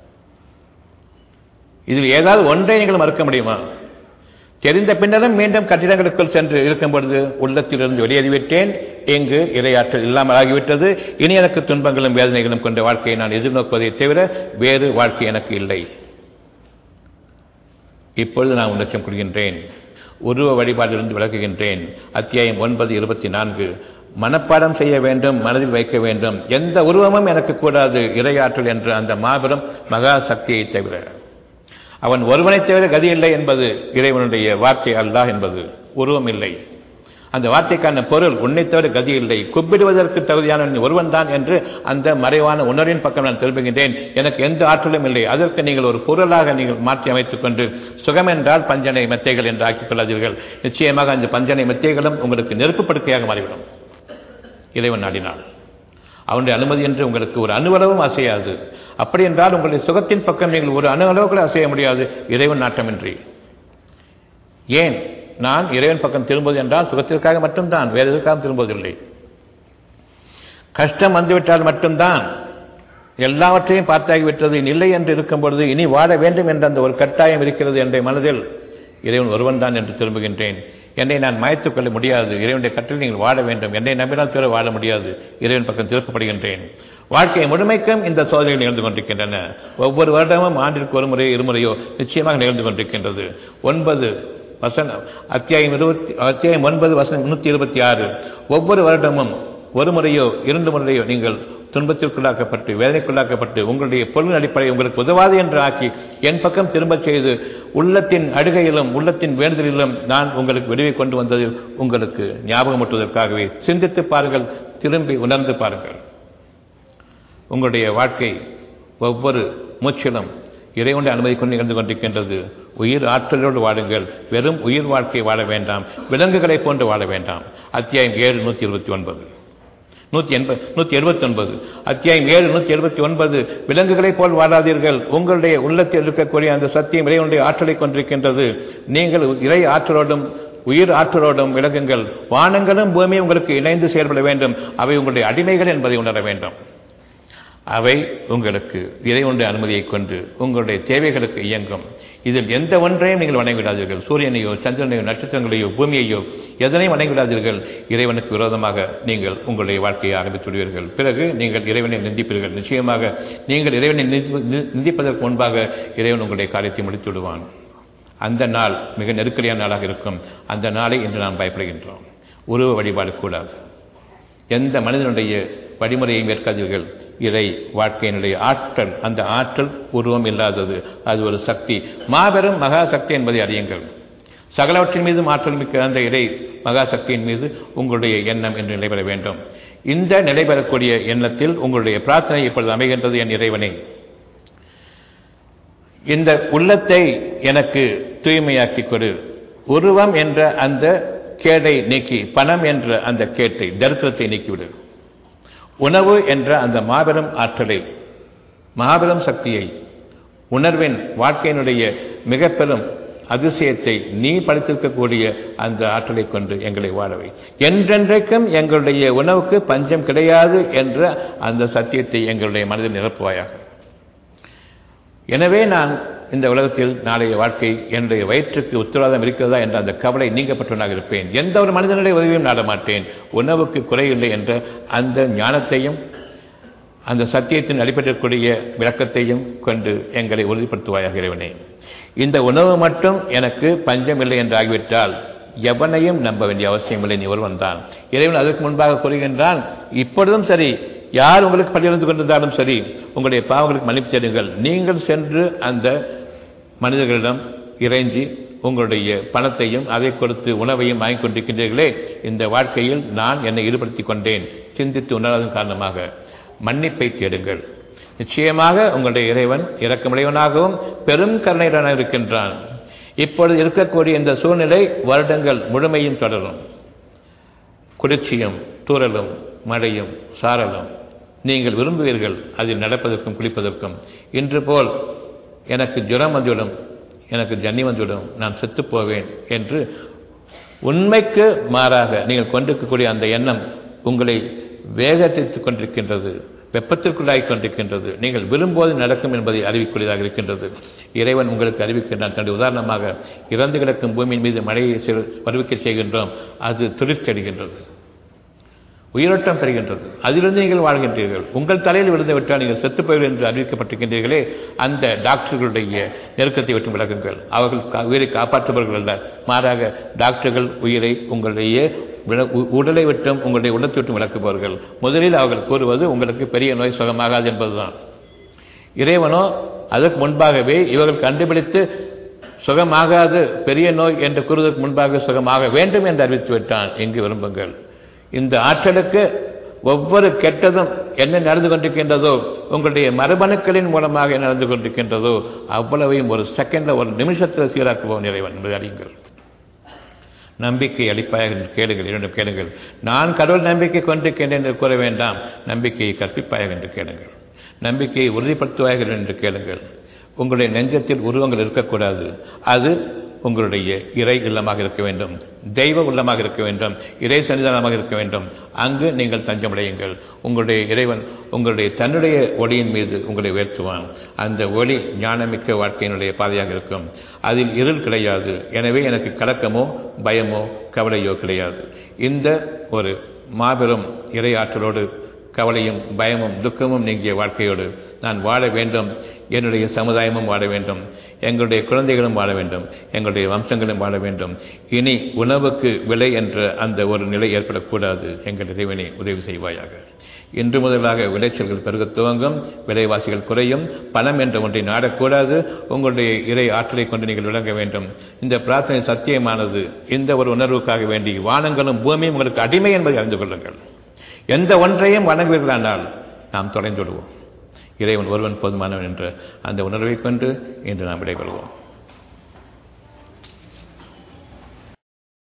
இதில் ஏதாவது ஒன்றை நீங்கள் மறுக்க முடியுமா? தெரிந்த பின்னரும் மீண்டும் கட்டிடங்களுக்குள் சென்று இருக்கும் பொழுது உள்ளத்திலிருந்து வெளியேறிவிட்டேன், இங்கு இறையாற்றல் இல்லாமல் ஆகிவிட்டது, இனி எனக்கு துன்பங்களும் வேதனைகளும் கொண்ட வாழ்க்கையை நான் எதிர்நோக்குவதை தவிர வேறு வாழ்க்கை எனக்கு இல்லை. இப்பொழுது நான் உணர்ச்சம் கொள்கின்றேன், உருவ வழிபாட்டிலிருந்து விலகுகின்றேன். அத்தியாயம் ஒன்பது இருபத்தி நான்கு. மனப்பாடம் செய்ய வேண்டும், மனதில் வைக்க வேண்டும். எந்த உருவமும் எனக்கு கூடாது, இறையாற்றல் என்ற அந்த மாபெரும் மகா சக்தியை தவிர. அவன் ஒருவனை தவிர கதி இல்லை என்பது இறைவனுடைய வார்த்தை. அல்லாஹ் என்பது உருவம் இல்லை. அந்த வார்த்தைக்கான பொருள் உன்னை தவிர கதி இல்லை, குப்பிடுவதற்கு தகுதியான ஒருவன் தான் என்று அந்த மறைவான உணர்வின் பக்கம் நான் திரும்புகின்றேன். எனக்கு எந்த ஆற்றலும் இல்லை. அதற்கு நீங்கள் ஒரு பொருளாக நீங்கள் மாற்றி அமைத்துக் கொண்டு சுகம் என்றால் பஞ்சனை மெத்தைகள் என்று ஆக்கிக் கொள்ளாதீர்கள். நிச்சயமாக அந்த பஞ்சனை மெத்தைகளும் உங்களுக்கு நெருப்பு படுக்கையாக மாறிவிடும். இறைவன் நாடினாள். அவனுடைய அனுமதி என்று உங்களுக்கு ஒரு அணுவளவும் அசையாது. அப்படி என்றால் உங்களுடைய சுகத்தின் பக்கம் நீங்கள் ஒரு அணு அளவு கூட அசைய முடியாது, இறைவன் நாட்டமின்றி. ஏன் நான் இறைவன் பக்கம் திரும்புவது என்றால் சுகத்திற்காக மட்டும்தான், வேறு எதற்காக திரும்புவதில்லை. கஷ்டம் வந்துவிட்டால் மட்டும்தான், எல்லாவற்றையும் பார்த்தாகிவிட்டது, இல்லை என்று இருக்கும் பொழுது இனி வாழ வேண்டும் என்ற அந்த ஒரு கட்டாயம் இருக்கிறது என்ற மனதில் இறைவன் ஒருவன் தான் என்று திரும்புகின்றேன். என்னை நான் மாய்த்துக் கொள்ள முடியாது, இறைவனுடைய கட்டளை நீங்கள் வாழ வேண்டும், என்னை நம்பினால் தவிர வாழ முடியாது, இறைவன் பக்கம் திருப்பப்படுகின்றேன். வாழ்க்கை முழுமைக்கும் இந்த சோதனைகள் நிகழ்ந்து கொண்டிருக்கின்றன. ஒவ்வொரு வருடமும் ஆண்டிற்கு ஒரு முறையோ இருமுறையோ நிச்சயமாக நிகழ்ந்து கொண்டிருக்கின்றது. ஒன்பது வசனம் அத்தியாயம் இருபத்தி அத்தியாயம் ஒன்பது வசனம் முன்னூத்தி இருபத்தி ஆறு. ஒவ்வொரு வருடமும் ஒரு முறையோ இரண்டு முறையோ நீங்கள் துன்பத்திற்குள்ளாக்கப்பட்டு வேதனைக்குள்ளாக்கப்பட்டு உங்களுடைய பொருளின் அடிப்படையை உங்களுக்கு உதவாது என்று ஆக்கி என் பக்கம் திரும்பச் செய்து உள்ளத்தின் அழுகையிலும் உள்ளத்தின் வேண்டுதலிலும் நான் உங்களுக்கு விடுவை கொண்டு வந்தது உங்களுக்கு ஞாபகமூட்டுவதற்காகவே. சிந்தித்து பாருங்கள், திரும்பி உணர்ந்து பாருங்கள். உங்களுடைய வாழ்க்கை ஒவ்வொரு மூச்சிலும் இறைவனுடைய அனுமதி கொண்டு நிகழ்ந்து கொண்டிருக்கின்றது. உயிர் ஆற்றலோடு வாழுங்கள். வெறும் உயிர் வாழ்க்கை வாழ வேண்டாம், விலங்குகளை போன்று வாழ வேண்டாம். அத்தியாயம் ஏழு நூற்றி இருபத்தி ஒன்பது நூற்றி எண்பது நூற்றி எழுபத்தி ஒன்பது அத்தியாயம் ஏழு நூற்றி எழுபத்தி ஒன்பது. விலங்குகளைப் போல் வாழாதீர்கள். உங்களுடைய உள்ளத்தில் இருக்கக்கூடிய அந்த சத்தியம் இறைவனுடைய ஆற்றலை கொண்டிருக்கின்றது. நீங்கள் இறை ஆற்றலோடும் உயிர் ஆற்றலோடும் விலங்குங்கள். வானங்களும் பூமியும் உங்களுக்கு இணைந்து செயல்பட வேண்டும். அவை உங்களுடைய அடிமைகள் என்பதை உணர வேண்டும். அவை உங்களுக்கு இறைவனுடைய அனுமதியை கொண்டு உங்களுடைய தேவைகளுக்கு இயங்கும். இதில் எந்த ஒன்றையும் நீங்கள் வணங்கிவிடாதீர்கள். சூரியனையோ சந்திரனையோ நட்சத்திரங்களையோ பூமியையோ எதனையும் வணங்கிவிடாதீர்கள். இறைவனுக்கு விரோதமாக நீங்கள் உங்களுடைய வாழ்க்கையை ஆரம்பித்துவிடுவீர்கள். பிறகு நீங்கள் இறைவனை நிந்திப்பீர்கள். நிச்சயமாக நீங்கள் இறைவனை நிந்திப்பதற்கு முன்பாக இறைவன் உங்களுடைய காரியத்தை முடித்து விடுவான். அந்த நாள் மிக நெருக்கடியான நாளாக இருக்கும். அந்த நாளை இன்று நாம் பயப்படுகின்றோம். உருவ வழிபாடு கூடாது. எந்த மனிதனுடைய வழிமுறையை மேற்காதீர்கள். இறை வாழ்க்கையினுடைய ஆற்றல், அந்த ஆற்றல் உருவம் இல்லாதது, அது ஒரு சக்தி, மாபெரும் மகா சக்தி என்பதை அறியுங்கள். சகலவற்றின் மீதும் ஆற்றல் மிக்க அந்த இறை மகா சக்தியின் மீது உங்களுடைய எண்ணம் என்று நிலைபெற வேண்டும். இந்த நிலைபெறக்கூடிய எண்ணத்தில் உங்களுடைய பிரார்த்தனை இப்பொழுது அமைகின்றது. என் இறைவனே, இந்த உள்ளத்தை எனக்கு தூய்மையாக்கி கொடு. உருவம் என்ற அந்த கேடை நீக்கி, பணம் என்ற அந்த கேட்டை தரித்திரத்தை நீக்கிவிடு. உணவு என்ற அந்த மாபெரும் ஆற்றலை, மாபெரும் சக்தியை, உணர்வின் வாழ்க்கையினுடைய மிக பெரும் அதிசயத்தை நீ படித்திருக்கக்கூடிய அந்த ஆற்றலை கொண்டு எங்களை வாழவை. என்றென்றைக்கும் எங்களுடைய உணவுக்கு பஞ்சம் கிடையாது என்ற அந்த சத்தியத்தை எங்களுடைய மனதில் நிரப்புவாயாக. எனவே நான் இந்த உலகத்தில் நாளைய வாழ்க்கை என்னுடைய வயிற்றுக்கு உத்தரவாதம் இருக்கிறதா என்ற அந்த கவலை நீங்கப்பட்டவனாக இருப்பேன். எந்த ஒரு மனிதனுடைய உதவியும் நாட மாட்டேன். உணவுக்கு குறையில்லை என்ற அந்த ஞானத்தையும் அந்த சத்தியத்தின் அடிப்படைக்கூடிய விளக்கத்தையும் கொண்டு எங்களை உறுதிப்படுத்துவாயாக இறைவனே. இந்த உணவு மட்டும் எனக்கு பஞ்சமில்லை என்று ஆகிவிட்டால் எவனையும் நம்ப வேண்டிய அவசியமில்லை, நீ ஒருவன் தான். இறைவன் அதற்கு முன்பாக கூறுகின்றான், இப்பொழுதும் சரி, யார் உங்களுக்கு பள்ளியிருந்து கொண்டிருந்தாலும் சரி, உங்களுடைய பாவங்களுக்கு மன்னிப்பு தேடுங்கள். நீங்கள் சென்று அந்த மனிதர்களிடம் இறைஞ்சி உங்களுடைய பணத்தையும் அதை கொடுத்து உணவையும் வாங்கிக் கொண்டிருக்கின்றீர்களே, இந்த வாழ்க்கையில் நான் என்னை ஈடுபடுத்திக் கொண்டேன், சிந்தித்து உணர்வதன் காரணமாக மன்னிப்பை தேடுங்கள். நிச்சயமாக உங்களுடைய இறைவன் இரக்கமுடையவனாகவும் பெரும் கருணையுடனாக இருக்கின்றான். இப்பொழுது இருக்கக்கூடிய இந்த சூழ்நிலை வருடங்கள் முழுமையும் தொடரும். குளிர்ச்சியும் தூறலும் மழையும் சாரலும் நீங்கள் விரும்புவீர்கள் அதில் நடப்பதற்கும் குளிப்பதற்கும். இன்று போல் எனக்கு ஜுரம் வந்துவிடும், எனக்கு ஜன்னி வந்துவிடும், நான் செத்துப் போவேன் என்று உண்மைக்கு மாறாக நீங்கள் கொண்டிருக்கக்கூடிய அந்த எண்ணம் உங்களை வேகத்தித்துக் கொண்டிருக்கின்றது, வெப்பத்திற்குள்ளாகிக் கொண்டிருக்கின்றது. நீங்கள் விரும்புவது நடக்கும் என்பதை அறிவிக்கூடியதாக இருக்கின்றது. இறைவன் உங்களுக்கு அறிவிக்கின்றான். தன்னுடைய உதாரணமாக இறந்து கிடக்கும் பூமியின் மீது மழையை வருவிக்க செய்கின்றோம், அது துளிர்த்தெடுகின்றது, உயிரோட்டம் பெறுகின்றது, அதிலிருந்து நீங்கள் வாழ்கின்றீர்கள். உங்கள் தலையில் விழுந்து விட்டால் நீங்கள் செத்துப்போய்கள் என்று அறிவிக்கப்பட்டிருக்கின்றீர்களே, அந்த டாக்டர்களுடைய நெருக்கத்தை விட்டு விலகுங்கள். அவர்கள் உயிரை காப்பாற்றுபவர்கள் அல்ல, மாறாக டாக்டர்கள் உயிரை உங்களுடைய உடலை விட்டும் உங்களுடைய உள்ளத்தை விட்டும் விளக்குபவர்கள். முதலில் அவர்கள் கூறுவது உங்களுக்கு பெரிய நோய் சுகமாகாது என்பதுதான். இறைவனோ அதற்கு முன்பாகவே இவர்கள் கண்டுபிடித்து சுகமாகாது பெரிய நோய் என்று கூறுவதற்கு முன்பாக சுகமாக வேண்டும் என்று அறிவித்து விட்டான். எங்கு விரும்புங்கள். இந்த ஆற்றலுக்கு ஒவ்வொரு கெட்டதும் என்ன நடந்து கொண்டிருக்கின்றதோ, உங்களுடைய மரபணுக்களின் மூலமாக என்ன நடந்து கொண்டிருக்கின்றதோ அவ்வளவையும் ஒரு செகண்ட்ல ஒரு நிமிஷத்தில் சீராக்குவோம் இறைவன் என்பதை அறியுங்கள். நம்பிக்கை அளிப்பாயாக என்று கேளுங்கள். இரண்டும் கேளுங்கள். நான் கடவுள் நம்பிக்கை கொண்டிருக்கின்றேன் என்று கூற வேண்டாம், நம்பிக்கையை கற்பிப்பாயாக என்று கேளுங்கள். நம்பிக்கையை உறுதிப்படுத்துவாயாக என்று கேளுங்கள். உங்களுடைய நெஞ்சத்தில் உருவங்கள் இருக்கக்கூடாது. அது உங்களுடைய இறை இல்லமாக இருக்க வேண்டும், தெய்வ உள்ளமாக இருக்க வேண்டும், இறை சன்னிதானமாக இருக்க வேண்டும். அங்கு நீங்கள் தஞ்சமடையுங்கள். உங்களுடைய இறைவன் உங்களுடைய தன்னுடைய ஒளியின் மீது உங்களை உயர்த்துவான். அந்த ஒளி ஞானமிக்க வாழ்க்கையினுடைய பாதையாக இருக்கும். அதில் இருள் கிடையாது. எனவே எனக்கு கலக்கமோ பயமோ கவலையோ கிடையாது. இந்த ஒரு மாபெரும் இறை ஆற்றலோடு கவலையும் பயமும் துக்கமும் நீங்கிய வாழ்க்கையோடு நான் வாழ வேண்டும். என்னுடைய சமுதாயமும் வாழ வேண்டும், எங்களுடைய குழந்தைகளும் வாழ வேண்டும், எங்களுடைய வம்சங்களும் வாழ வேண்டும். இனி உணவுக்கு விலை என்ற அந்த ஒரு நிலை ஏற்படக்கூடாது. எங்கள் இறைவனை உதவி செய்வாயாக. இன்று முதலாக விளைச்சல்கள் பெருக துவங்கும், விலைவாசிகள் குறையும், பணம் என்ற ஒன்றை நாடக்கூடாது. உங்களுடைய இறை ஆற்றலை கொண்டு நீங்கள் விளங்க வேண்டும். இந்த பிரார்த்தனை சத்தியமானது. இந்த ஒரு உணர்வுக்காக வேண்டி வானங்களும் பூமியும் உங்களுக்கு அடிமை என்பதை அறிந்து கொள்ளுங்கள். எந்த ஒன்றையும் வணங்குவீர்களானால் நாம் தொலைந்து விடுவோம். இறைவன் ஒருவன் போதுமானவன் என்ற அந்த உணர்வை கொண்டு இன்று நாம் விடைபெறுவோம்.